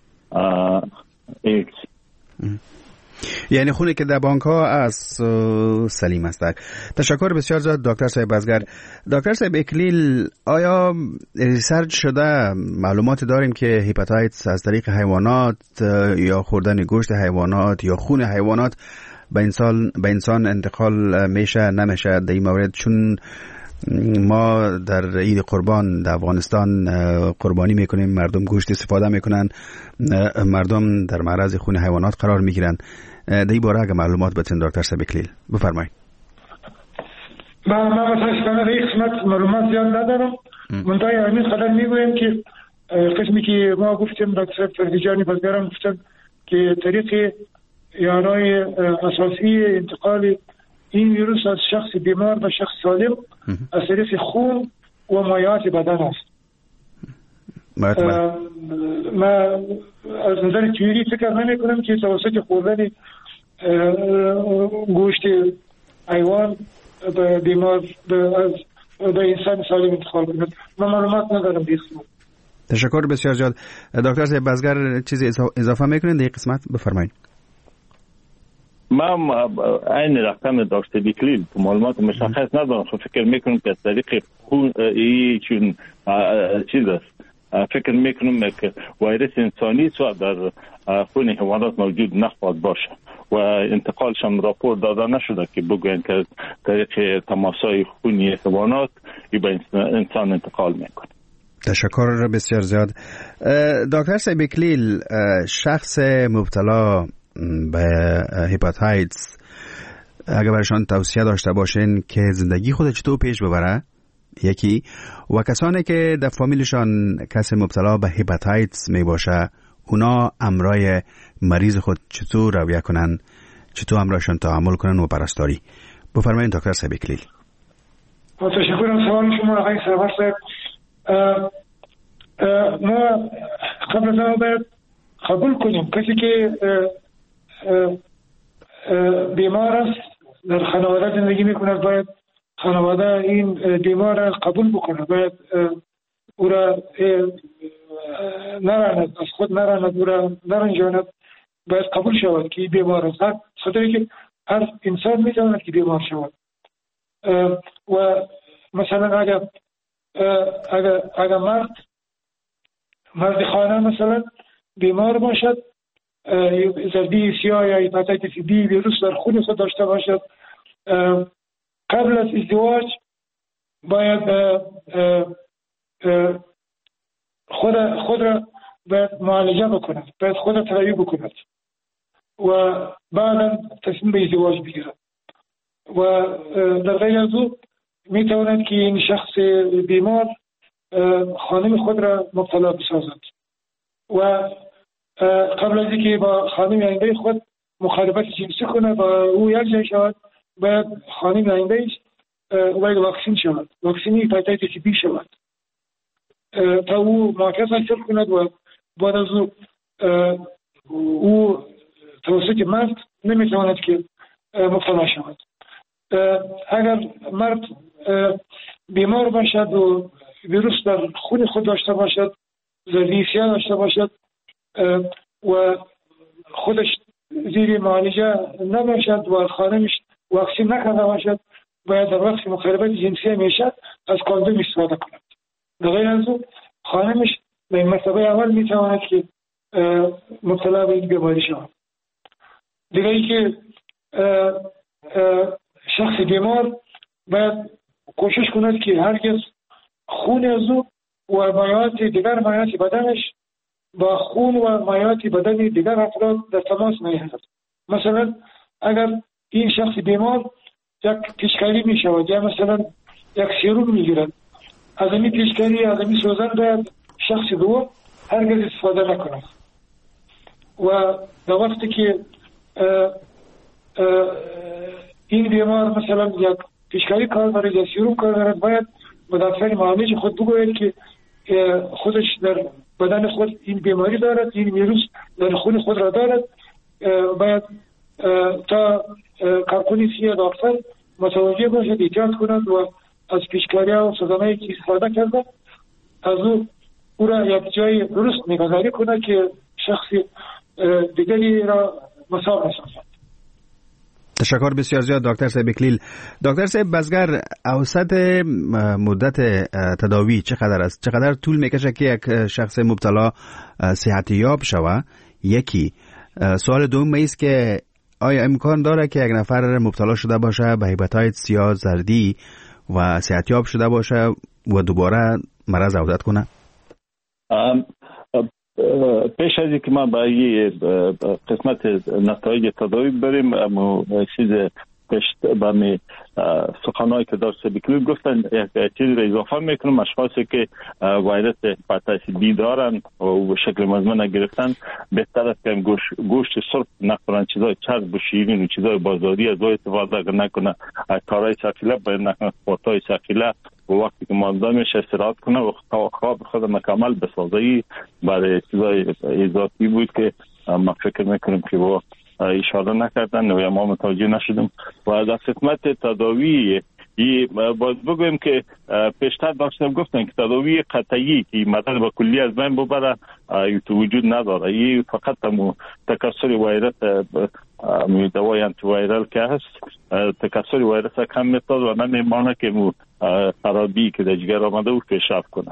ایکس. یعنی خونی که در بانک ها از سلیم است. تشکر بسیار زیاد دکتر صاحب بزگر. دکتر صاحب اکلیل، آیا ریسرچ شده معلومات داریم که هپاتیتس از طریق حیوانات یا خوردن گوشت حیوانات یا خون حیوانات به انسان انتقال میشه نمیشه در این مورد؟ چون ما در عید قربان در افغانستان قربانی میکنیم، مردم گوشت استفاده میکنن، مردم در معرض خون حیوانات قرار میگیرن. در این باره اگه معلومات بتین دکتر صاحب اکلیل بفرمایید. من متاسفانه در این قسمت معلومات زیاد ندارم. منتها همین قدر میگویم که قسمی که ما گفتیم دکتر فردیجانی بزگران گفتن که طریق یارای اساسی انتقال این ویروس از شخص بیمار به شخص سالم از طریق خون و مایعات بدن است. ما از نظر تئوری فکر نمی کنم که توسط خوردن گوشت حیوان به بیمار به انسان سالم انتقال کنه. من معلومات ندارم بیشتر. تشکر بسیار زیاد. دکتر صاحب بزگر چیزی اضافه میکنین در این قسمت؟ بفرمایید. من این رقم دکتر بیکلیل معلومات مشخص ندارم. فکر میکنم که از طریق خون چون چیز است. فکر میکنم که ویروس انسانی سوا در خون حیوانات موجود نخواهد باشه و انتقالش هم راپور داده نشده که بگوین که طریق تماسای خونی حیوانات به انسان انتقال میکنه. تشکر بسیار زیاد. دکتر صاحب اکلیل، شخص مبتلا به هپاتیتس اگر برشان توصیه داشته باشین که زندگی خود چطور پیش ببره یکی، و کسانی که در فامیلشان کسی مبتلا به هپاتیتس می باشه اونا امرای مریض خود چطور رویه کنن، چطور امرایشان تعامل کنن و پرستاری؟ بفرمایید دکتر صاحب اکلیل. تشکر از سوال شما آقای سرور صاحب. ما قبل از آن باید قبول کنیم کسی که بیمار است در خانواده زندگی میکنه باید خانواده این بیمار را قبول بکنه، باید او را نراند، از خود نراند، او را نرنجاند، باید قبول شود که بیمار است. خاطر که هر انسان میتواند که بیمار شود و مثلا اگر مرد خانه مثلا بیمار باشد، زردی سیاه یا هپاتیتس بی ویروس در خون خود داشته باشد، قبل از ازدواج باید خود را باید معالجه بکند، باید خود را تداوی بکند و بعدا تصمیم به ازدواج بگیرد و در غیر از او می تواند که این شخص بیمار خانم خود را مبتلا بسازد و قبل از اینکه با خانم آینده خود مخالفت جنسی کنه و او یک جای شود، باید خانم آیندهش باید واکسین شود، واکسینی هپاتیتس بی شود تا او معاکس حاصل کند و بعد از او توسط مرد نمیتواند که مبتلا شود. اگر مرد بیمار باشد و ویروس در خون خود داشته باشد، زردیسیا داشته باشد و خودش زیر معالجه نباشد و خانمش واکسین نکرده باشد، باید در وقت مخالفت جنسی همیشه از کاندوم استفاده کند. در غیر از او خانمش به مرتبه اول میتواند که مبتلا به این بیماری شود. دیگه ای که شخص بیمار باید کوشش کند که هرگز خون از او و مایعات دیگر مایعات بدنش با خون و مایعات بدن دیگر افراد در تماس نیفتد. مثلا اگر این شخص بیمار یک پیشکاری می شود یا مثلا یک سیروم می گیرد، از این پیشکاری از این سوزن باید شخص دوم هرگز استفاده نکند و در وقتی که این بیمار مثلا یک پیشکاری کار دارد یا سیروم کار دارد، باید به دکتر معالج خود بگوید که خودش در بدن خود این بیماری دارد، این ویروس در خون خود را دارد، باید تا کارکنی سیه دکتر متوجه باشد، احتیاط کند و از پیشکاری و سزنایی که استفاده کرده از او را یک جای درست نگهداری کند که شخص دیگری را مساوی نسازد. تشکر بسیار زیاد دکتر صاحب اکلیل. دکتر صاحب بزگر، اوسط مدت تداوی چقدر است؟ چقدر طول میکشه که یک شخص مبتلا صحت یاب شود؟ یکی. سوال دوم است که آیا امکان داره که یک نفر مبتلا شده باشه به هپاتیتس یا زردی و صحت یاب شده باشه و دوباره مرض عودت کنه؟ پیش از اینکه ما به یه قسمت نتایج تداوی بریم، اما چیز پشت به می سخنایی که داشت بکلیل گفتن یک چیز را اضافه میکنم. اشخاصی که ویروس هپاتیتس بی دارن و شکل مزمن گرفتن بهتر است که گوشت سرخ نخورن، چیزای چرب و شیرین و چیزای بازاری از استفاده نکنه، کارهای ثقیله باید نکنه، سپورتای ثقیله و وقتی که مانده میشه استراحت کنه و خواب خود مکمل بسازه. برای چیزای اضافی بود که ما فکر میکنم که با اشاره نکردن و ما متوجه نشدیم. و در خدمت تداوی باز بگویم که پیشتر داشتم گفتن که تداوی قطعی که مدد با کلی از بین ببره تو وجود نداره. این فقط تکثر ویروس دوای انتی ویرال که هست تکثر ویروس کم میتاد و نمیمانه که خرابی که در جگر آمده و پیشرفت کنه.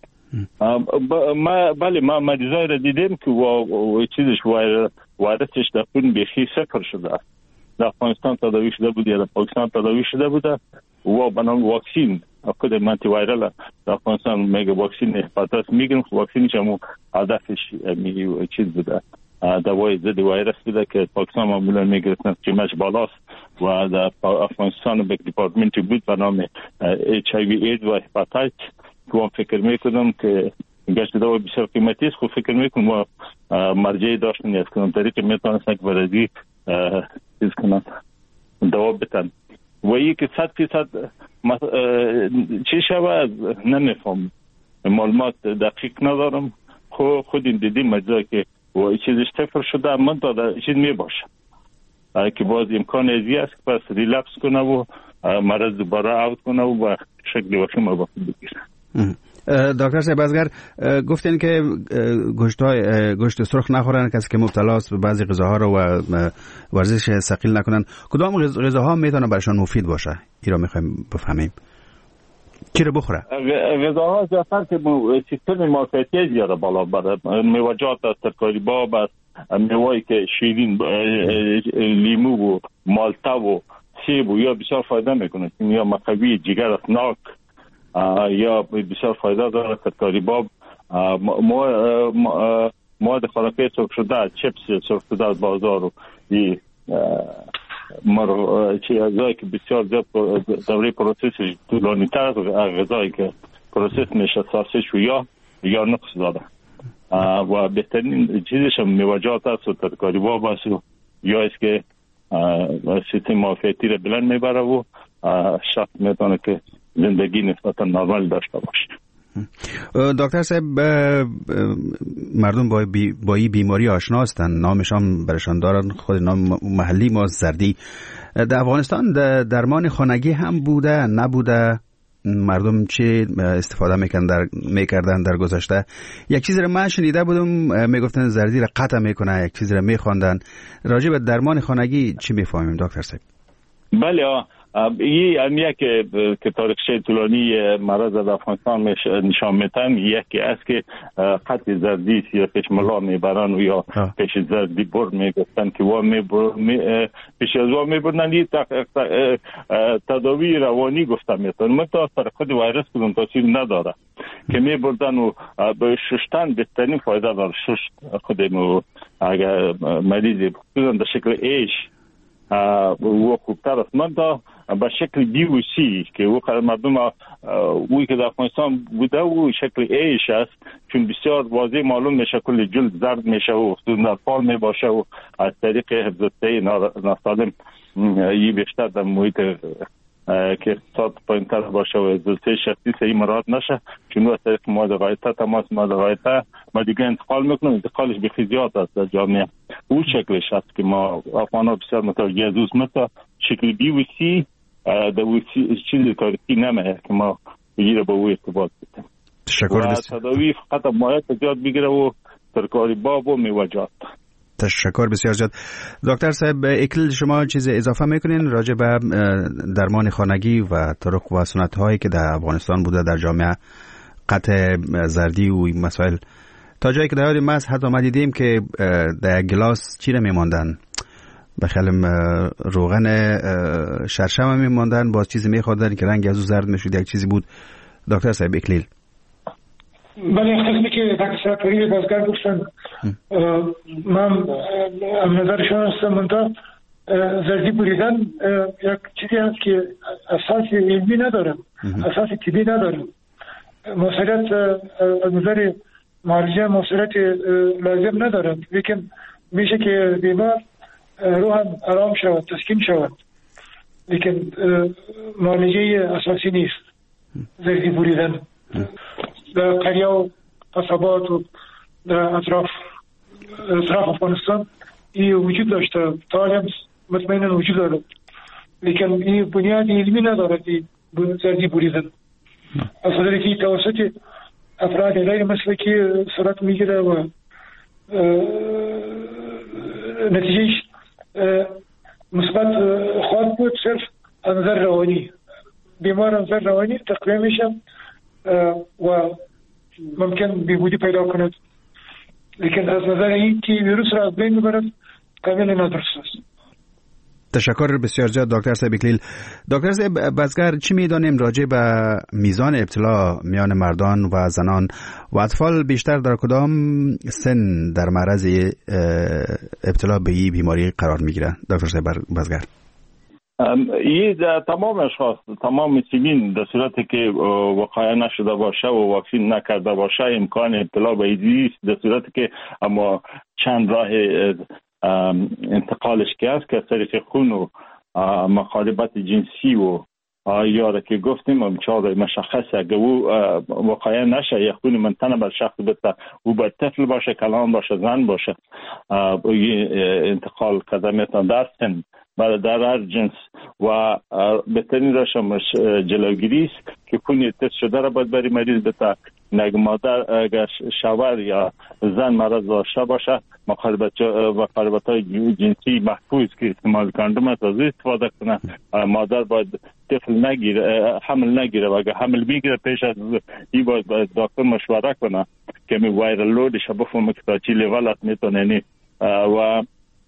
بله ما مریضای را دیدیم که چیزش ویروسش در خون بیخی صفر شده است. در افغانستان تداوی شده بود یا در پاکستان تداوی شده بوده و بنام واکسین خود منتی ویرال در افغانستان میگه واکسین هپاتیتس میگن، واکسینش هم هدفش چیز بوده، دوای ضد ویروس بوده که پاکستان معمولا میگرفتن قیمتش بالاست و در افغانستان به دیپارتمنتی بود به نام HIV AIDS و هپاتیتس که من فکر میکنم که گشت دوا بسیار قیمتی است. خب فکر میکنم ما مرجعی داشتن از کنم طریق میتونستن که برازی چیز کنن دوا بتن و یکی 100% چی شود نمیفهم، معلومات دقیق ندارم. خود این دیدیم مجزایی که چیزش صفر شده من داده چیز میباشه که باز امکان ازی است که پس ریلپس کنه و مرض دوباره عود کنه و با شکل وخیم با خود بگیره. دکتر صاحب ازگر گفتین که گوشت سرخ نخورن کسی که مبتلا است، بعضی غذاها رو و ورزش ثقیل نکنن. کدام غذاها میتونه برشان مفید باشه؟ این رو میخوایم بفهمیم. چی رو بخوره؟ غذاها زیادتر که سیستم معافیتی زیاده بالا بره، میوه‌جات از ترکاری باب است، میوه‌ای که شیرین لیمو و مالتا و سیب و یا بسیار فایده میکنه، یا مقوی جگر است، ناک یا بسیار فایده داره. ترکاری باب مواد خوراکی سرخ شده، چپس سرخ شده از بازار و غذایی که بسیار زیاد دوره پروسسش طولانی تر از غذایی که پروسس میشه ساسج و یا نقص داده و بهترین چیزش هم میوه‌جات است و ترکاری باب است یا است که سیستم معافیتی را بلند میبره و شخص میتونه که زندگی نسبتا نرمال داشته باشه. دکتر صاحب، مردم با این بیماری آشنا هستند، نامش هم برشان دارن، خود نام محلی ما زردی. در افغانستان درمان خانگی هم بوده نبوده؟ مردم چه استفاده میکردن در گذشته؟ یک چیزی را من شنیده بودم میگفتن زردی را قطع میکنه، یک چیزی را میخواندن. راجع به درمان خانگی چی میفهمیم دکتر صاحب؟ بله، این که تاریخچه طولانی مرض در افغانستان نشان میتن، یکی است که قطع زردی یا پشملا میبرن و یا پیش زردی برد میگفتن که پیش از وا میبردن. این تداوی روانی گفته میتن، منتها پر خود ویروس کدوم تاثیر نداره که میبردن و به ششتن بهترین فایده داره. ششت خودمو اگر مریضی بودن در شکل ایش و خوبتر است، منتها به شکل بیوسی که مردم اوی که در افغانستان بوده و شکل ایش است، چون بسیار واضح معلوم میشه کل جلد زرد میشه و در پال میباشه و از طریق حفظ‌الصحه ناسالم یه بیشتر در محیط که اقتصاد پایین‌تر باشه و حفظ‌الصحه شخصی صحیح مراعات نشه، چون از طریق مواد غایطه تماس مواد غایطه ما دیگه انتقال میکنیم، انتقالش بخیزیات است در جامعه. او شکلش است که ما افغان‌ها بسیار متوجه از اوست، مثل شکل بیوسی در چیزی تاریخی نمیه که ما بگیره با او ارتباط بکنیم. و تداوی فقط مایعات زیاد بگیره و ترکاری باب و میوه‌جات. تشکر بسیار زیاد. دکتر صاحب اکلیل، شما چیز اضافه میکنین راجع به درمان خانگی و طرق و سنت هایی که در افغانستان بوده در جامعه، قطع زردی و مسائل، تا جایی که در یاد ما حتی ما دیدیم که در گلاس چی را میماندن؟ بخیالم روغن شرشم میماندن، باز چیزی میخوردن که رنگ از او زرد میشد، یک چیزی بود. دکتر صاحب اکلیل. بله، خیلی که دکتر سرپری بازگر گفتن من نظرشون هستم، منطقه زردی بریدن یک چیزی هست که اساس علمی ندارم، اساس طبی ندارم. موثریت از نظر مرجع موثریت لازم ندارم، لیکن میشه که بیمار روحاً آرام شود، تسکین شود، لیکن معالجه اساسی نیست زردی بریدن. در قریه و قصبات و در اطراف افغانستان این وجود داشته، تا هم مطمئنا وجود دارد، لیکن این بنیاد علمی ندارد زردی بریدن. از خاطر که توسط افراد غیر مسلکی صورت میگیره و نتیجهش مثبت خواهد بود. صرف از نظر روانی بیمار از نظر روانی تقویه میشه و ممکن بیهودی پیدا کند، لیکن از نظر این که ویروس را از بین ببرد کاملا نادرست است. تشکر بسیار زیاد دکتر صاحب اکلیل. دکتر صاحب بازگر، چی میدانیم راجع به میزان ابتلا میان مردان و زنان و اطفال؟ بیشتر در کدام سن در معرض ابتلا به این بیماری قرار میگیرن دکتر صاحب بازگر؟ این تمام اشخاص، تمام سنین، در صورتی که وقایع نشده باشه و واکسین نکرده باشه امکان ابتلا به ایدز، در صورتی که اما چند راه انتقالش که است که از طریق خون و مخالبت جنسی و یا که گفتیم چهار مشخص اگه او واقعا نشه یا خون منتنه بر شخص بته، او باید طفل باشه، کلان باشه، زن باشه، انتقال قدمیتان در سن در هر جنس و بهترین روش جلوگیری است که خون تست شده را باید بری مریض بته. اگه مادر اگر شوهر یا زن مرض داشته باشه مخالبت‌های جنسی محفوظ که استعمال کاندوم از استفاده کنه. مادر باید طفل نگیره، حمل نگیره و اگر حمل بگیره پیش از این باید دکتر مشوره کنه که می وایرال لودش بفهمه که تا چی لیول است میتونه و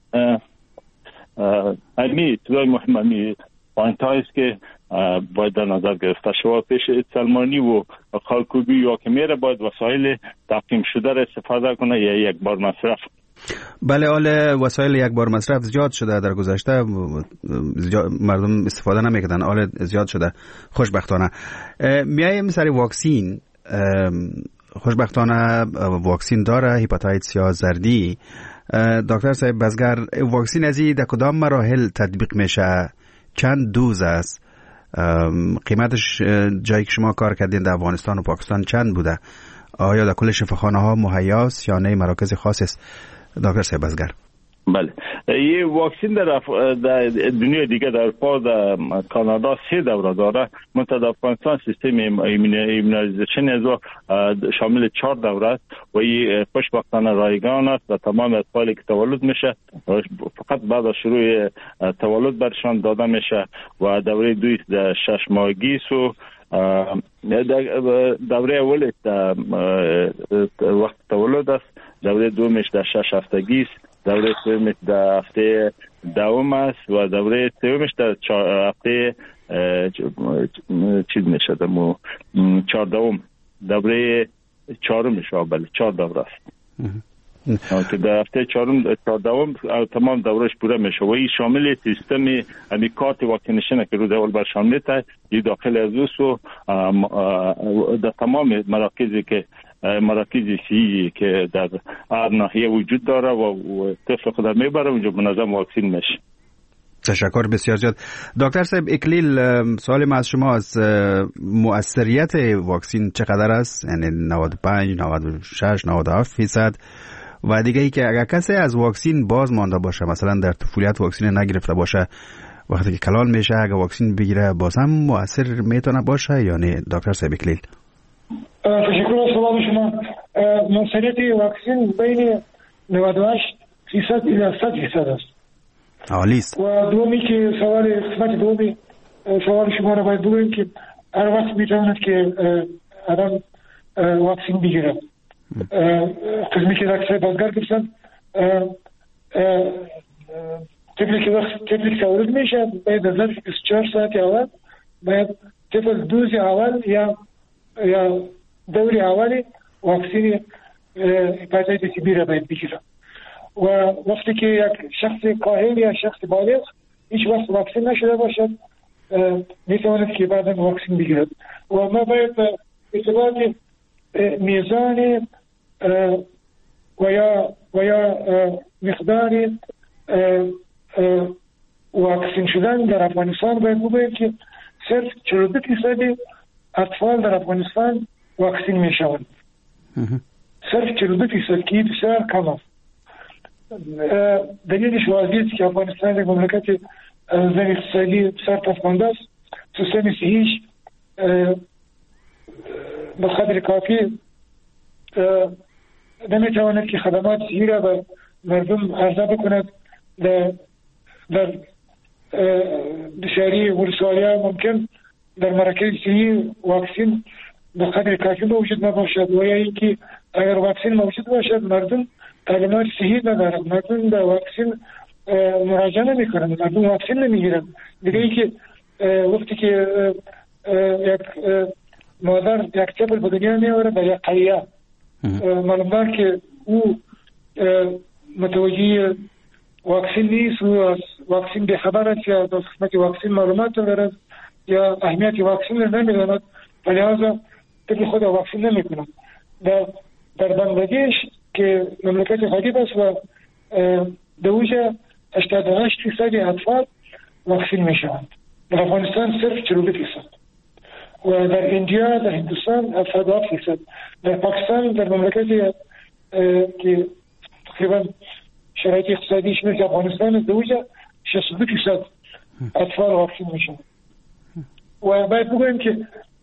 امی توی مهمی پوینت هایست که باید در نظر گرفته شود. پیش سلمانی و خالکوبی یا که میره باید وسایل تعقیم شده را استفاده کنه یا یک بار مصرف بله، حال وسایل یک بار مصرف زیاد شده در گذشته، مردم استفاده نمیکردن، حال زیاد شده خوشبختانه. میایم سر واکسین. خوشبختانه واکسین داره، هپاتیتس یا زردی. دکتر صاحب بزگر، واکسین از در کدام مراحل تطبیق میشه؟ چند دوز است؟ قیمتش جایی که شما کار کردین در افغانستان و پاکستان چند بوده؟ آیا در کل شفاخانه ها مهیاست یا نه مراکز خاص است؟ دکتر صاحب بزگر. بله، یه واکسین در دنیا دیگه، در اروپا، در کانادا 3 دوره داره. منتها در افغانستان سیستم ایمونایزیشن از شامل 4 دوره است و این خوشبختانه رایگان است و تمام اطفالی که تولد میشه فقط بعد از شروع تولد برشان داده میشه و دوره 6 ماهگی است و دوره اول وقت تولد است، دوره دومش در 6 هفتگی است، دوره سومش در هفته دوم است و دوره سومش در هفته چیز میشه در 14م، دوره 4مش. بله 4 دوره است که در هفته 14م تمام دورش پوره میشه و این شامل سیستم امی کارت واکسینیشن که رو دول برشان میته این داخل از اوست و در تمام مراکزی صحی که در هر ناحیه وجود داره و طفل خود میبره اونجا منظم واکسین میشه. تشکر بسیار زیاد. دکتر صاحب اکلیل، سوال ما از شما از مؤثریت واکسین چقدر است؟ یعنی 95 96 97% و دیگه ای که اگر کسی از واکسین باز مانده باشه، مثلا در طفولیت واکسین نگرفته باشه، وقتی که کلان میشه اگر واکسین بگیره باز هم مؤثر میتونه باشه یا نه؟ دکتر صاحب اکلیل. تشکر از سوال شما. مؤثریت واکسین بین 98% الی 100% است. عالی است. و دومی که قسمت دومی سوال شما را باید بگویم که هر وقت میتواند که آدم واکسین بگیره. قسمی که دکتر بازگر گفتن طفلی تولد میشه باید در ظرف 24 ساعت اول باید طفل دوز اول یا دوری اولی واکسین هپاتیتس بی را باید بگیره و وقتی که یک شخص کاهل یا شخص بالغ هیچ وقت واکسین نشده باشد میتواند که بعدا واکسین بگیرد و ما باید اعتبار میزان و یا مقدار واکسین شدن در افغانستان باید بگوییم که صرف 42% اطفال در افغانستان واکسین می شوند. صرف 42% که بسیار کم است. دلیلش واضح است که افغانستان یک مملکت زمین اقتصادی بسیار پسمانده است. سیستم صحیش به قدر کافی نمیتواند که خدمات صحی را به مردم عرضه بکند. در شهری ولسوالی‌ها ممکن در مراکز صحی واکسین به قدر کافی موجود نباشد و یا اینکه اگر واکسین موجود باشد مردم تعلیمات صحی ندارند، مردم به واکسین مراجعه نمی‌کنند، مردم واکسین نمی‌گیرند. دیگه اینکه وقتی که یک مادر یک طفل به دنیا می‌آورد در یک قریه معلومه که او متوجه واکسین نیست و از واکسین بخبر است یا از قسمت واکسین معلومات ندارد یا اهمیت واکسین را نمی‌داند، لذا طفل خود واکسین نمی‌کند. در بنگلادش که مملکت غریب است و در اونجا 88% اطفال واکسین میشوند. در افغانستان صرف 42% و در اندیا، در هندوستان 77%. در پاکستان در مملکتی که تقریبا شرایط اقتصادیش مثل افغانستان در اونجا 62% اطفال واکسین میشوند. و باید بگویم که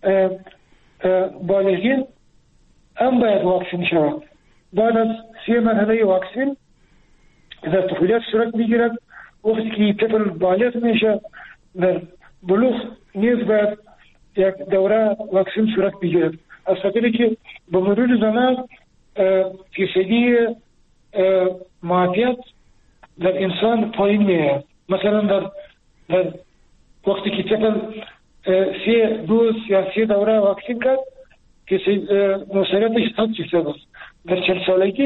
بالغین هم باید واکسین شوند. بعد از 3 مرحله واکسین در طفولیت صورت میگیرد. وقتی که طفل بالغ میشه در بلوغ نیز باید یک دوره واکسین صورت میگیرد. از خاطری که به مرور زمان فیصدی معافیت در انسان پایین میاد. مثلا در وقتی که طفل 3 دوز یا 3 دوره واکسین کرد که مؤثریتش 100% است. در 40 سالگی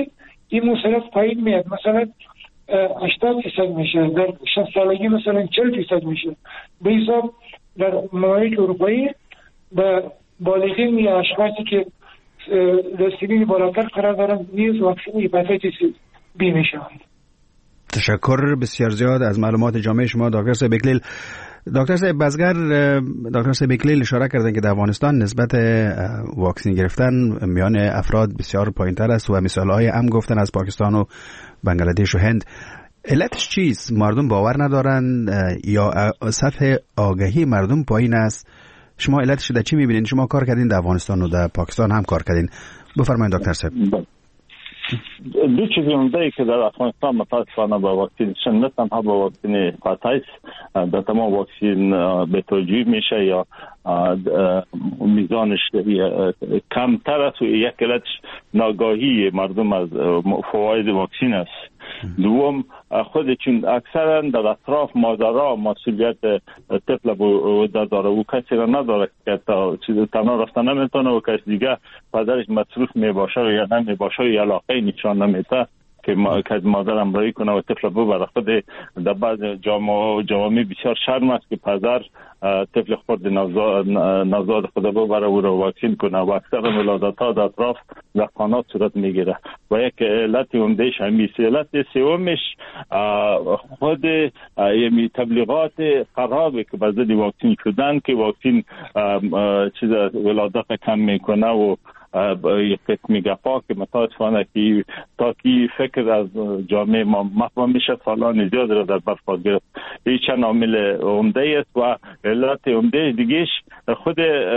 این مسئله پایین میاد، مثلا 80% میشه، در 60 سالگی مثلا 40% میشه. به حساب در ممالک اروپایی به بالغین یا اشخاصی که در سنین بالاتر قرار دارن نیز واکسن هپاتیتیس بی میشوند. تشکر بسیار زیاد از معلومات جامع شما دکتر صاحب اکلیل. دکتر صاحب بزگر، دکتر صاحب اکلیل اشاره کردن که در افغانستان نسبت واکسین گرفتن میان افراد بسیار پایین‌تر است و مثال‌های هم گفتن از پاکستان و بنگلادش و هند. علتش چیست؟ مردم باور ندارن یا سطح آگاهی مردم پایین است؟ شما علتش در چی می‌بینید؟ شما کار کردین در افغانستان و در پاکستان هم کار کردین، بفرمایید دکتر صاحب. دو چیز عمده که در افغانستان متاسفانه با واکسینیشن نه تنها با واکسین هپاتیتیس در تمام واکسین به توجیه میشه یا میزانش کمتر است و یک علتش ناگاهی مردم از فواید واکسین است. دوم خود چون اکثرا در اطراف مادرها مسئولیت طفل داره و کسی را نداره که تنها رفتن نمیتونه و کسی دیگه پدرش مصروف میباشه یا نمیباشه یا علاقه نشان نمیده که مادر امرایی کنه و طفل ببره. خود در بعض جوامع بسیار شرم است که پدر طفل خود نوزاد خود ببره و را واکسین کنه و اکثر ولادت ها در اطراف دهقانات صورت میگیره و یک علت عمدهش همیشه. علت سومش خود تبلیغات خرابه که به ضد واکسین شدن که واکسین چیز ولادت کم میکنه و یک قسمی گفا که متاسفانه که تا کی فکر از جامعه ما مفهوم میشه سالان زیاد را در برفاز گرفت. این چند عامل عمده است و علت عمده دیگهش خود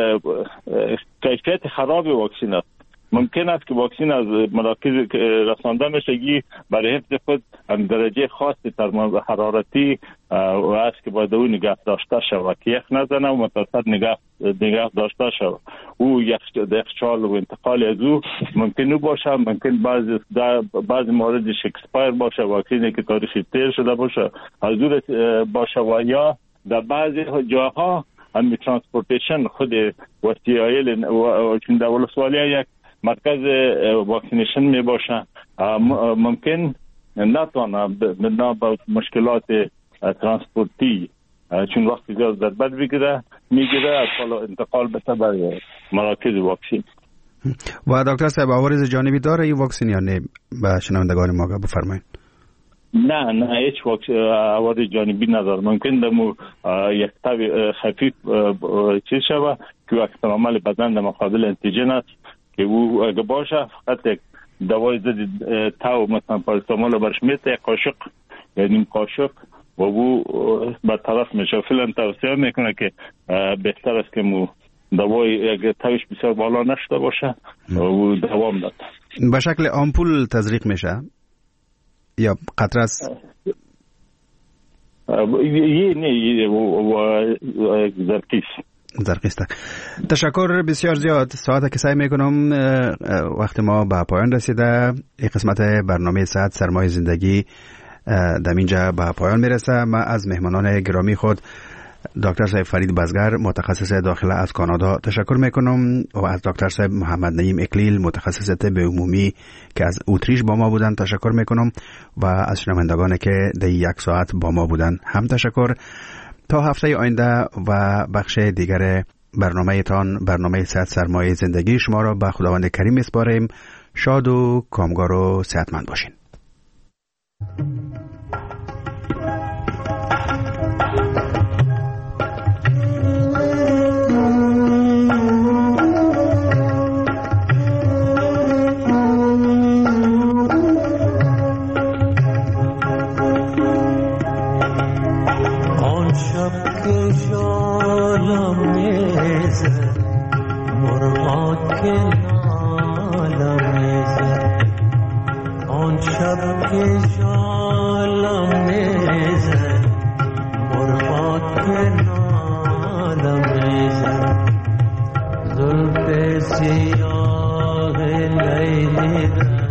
کیفیت خراب واکسین است. ممکن است که واکسین از مراکز رسانده میشه برای حفظ خود درجه خاصی حرارتی و است که باید او نگاه داشته شود که یخ نزنه و متوسط نگاه داشته شود. او یخچال و انتقال از او ممکن باشه، ممکن بعض موردش اکسپایر باشه، واکسینی که تاریخی تیر شده باشه حضور باشه و یا در بعضی جاها هم ترانسپورتیشن خود وسایل و چون در ولسوالی یک مرکز واکسینیشن می باشه ممکن نتونه با مشکلات ترانسپورتی چون وقت زیاد در بر میگیره انتقال بشه برای مراکز واکسین. و دکتر صاحب عوارض جانبی داره این واکسین یا نه؟ به شنوندگان ما بفرمایید. نه هیچ عوارض جانبی نداره. ممکن دمو یک تب خفیف چیز شوه که اکثر عمل بدن در مقابل انتیجن است که او اگه باشه فقط یک دوای ضد تاو مثلا پاراسیتامول برش میته یک قاشق یا نیم قاشق و او برطرف میشه. فعلا توصیه میکنه که بهتر است که مو دوای اگه تاوش بسیار بالا نشده باشه و دوام داد. به شکل آمپول تزریق میشه یا قطره است؟ زرقیسته. تشکر بسیار زیاد. ساعت که سعی میکنم وقت ما به پایان رسیده. این قسمت برنامه صحت سرمایه زندگی در اینجا به پایان میرسه. من از مهمانان گرامی خود دکتر صاحب فرید بزگر متخصص داخله از کانادا تشکر میکنم و از دکتر صاحب محمد نعیم اکلیل متخصص طب عمومی که از اتریش با ما بودن تشکر میکنم و از شنوندگان که در یک ساعت با ما بودن هم تشکر. تا هفته آینده و بخش دیگر برنامه صحت سرمایه زندگی شما را به خداوند کریم میسپاریم. شاد و کامگار و صحتمند باشین. زلف سیاه لیلی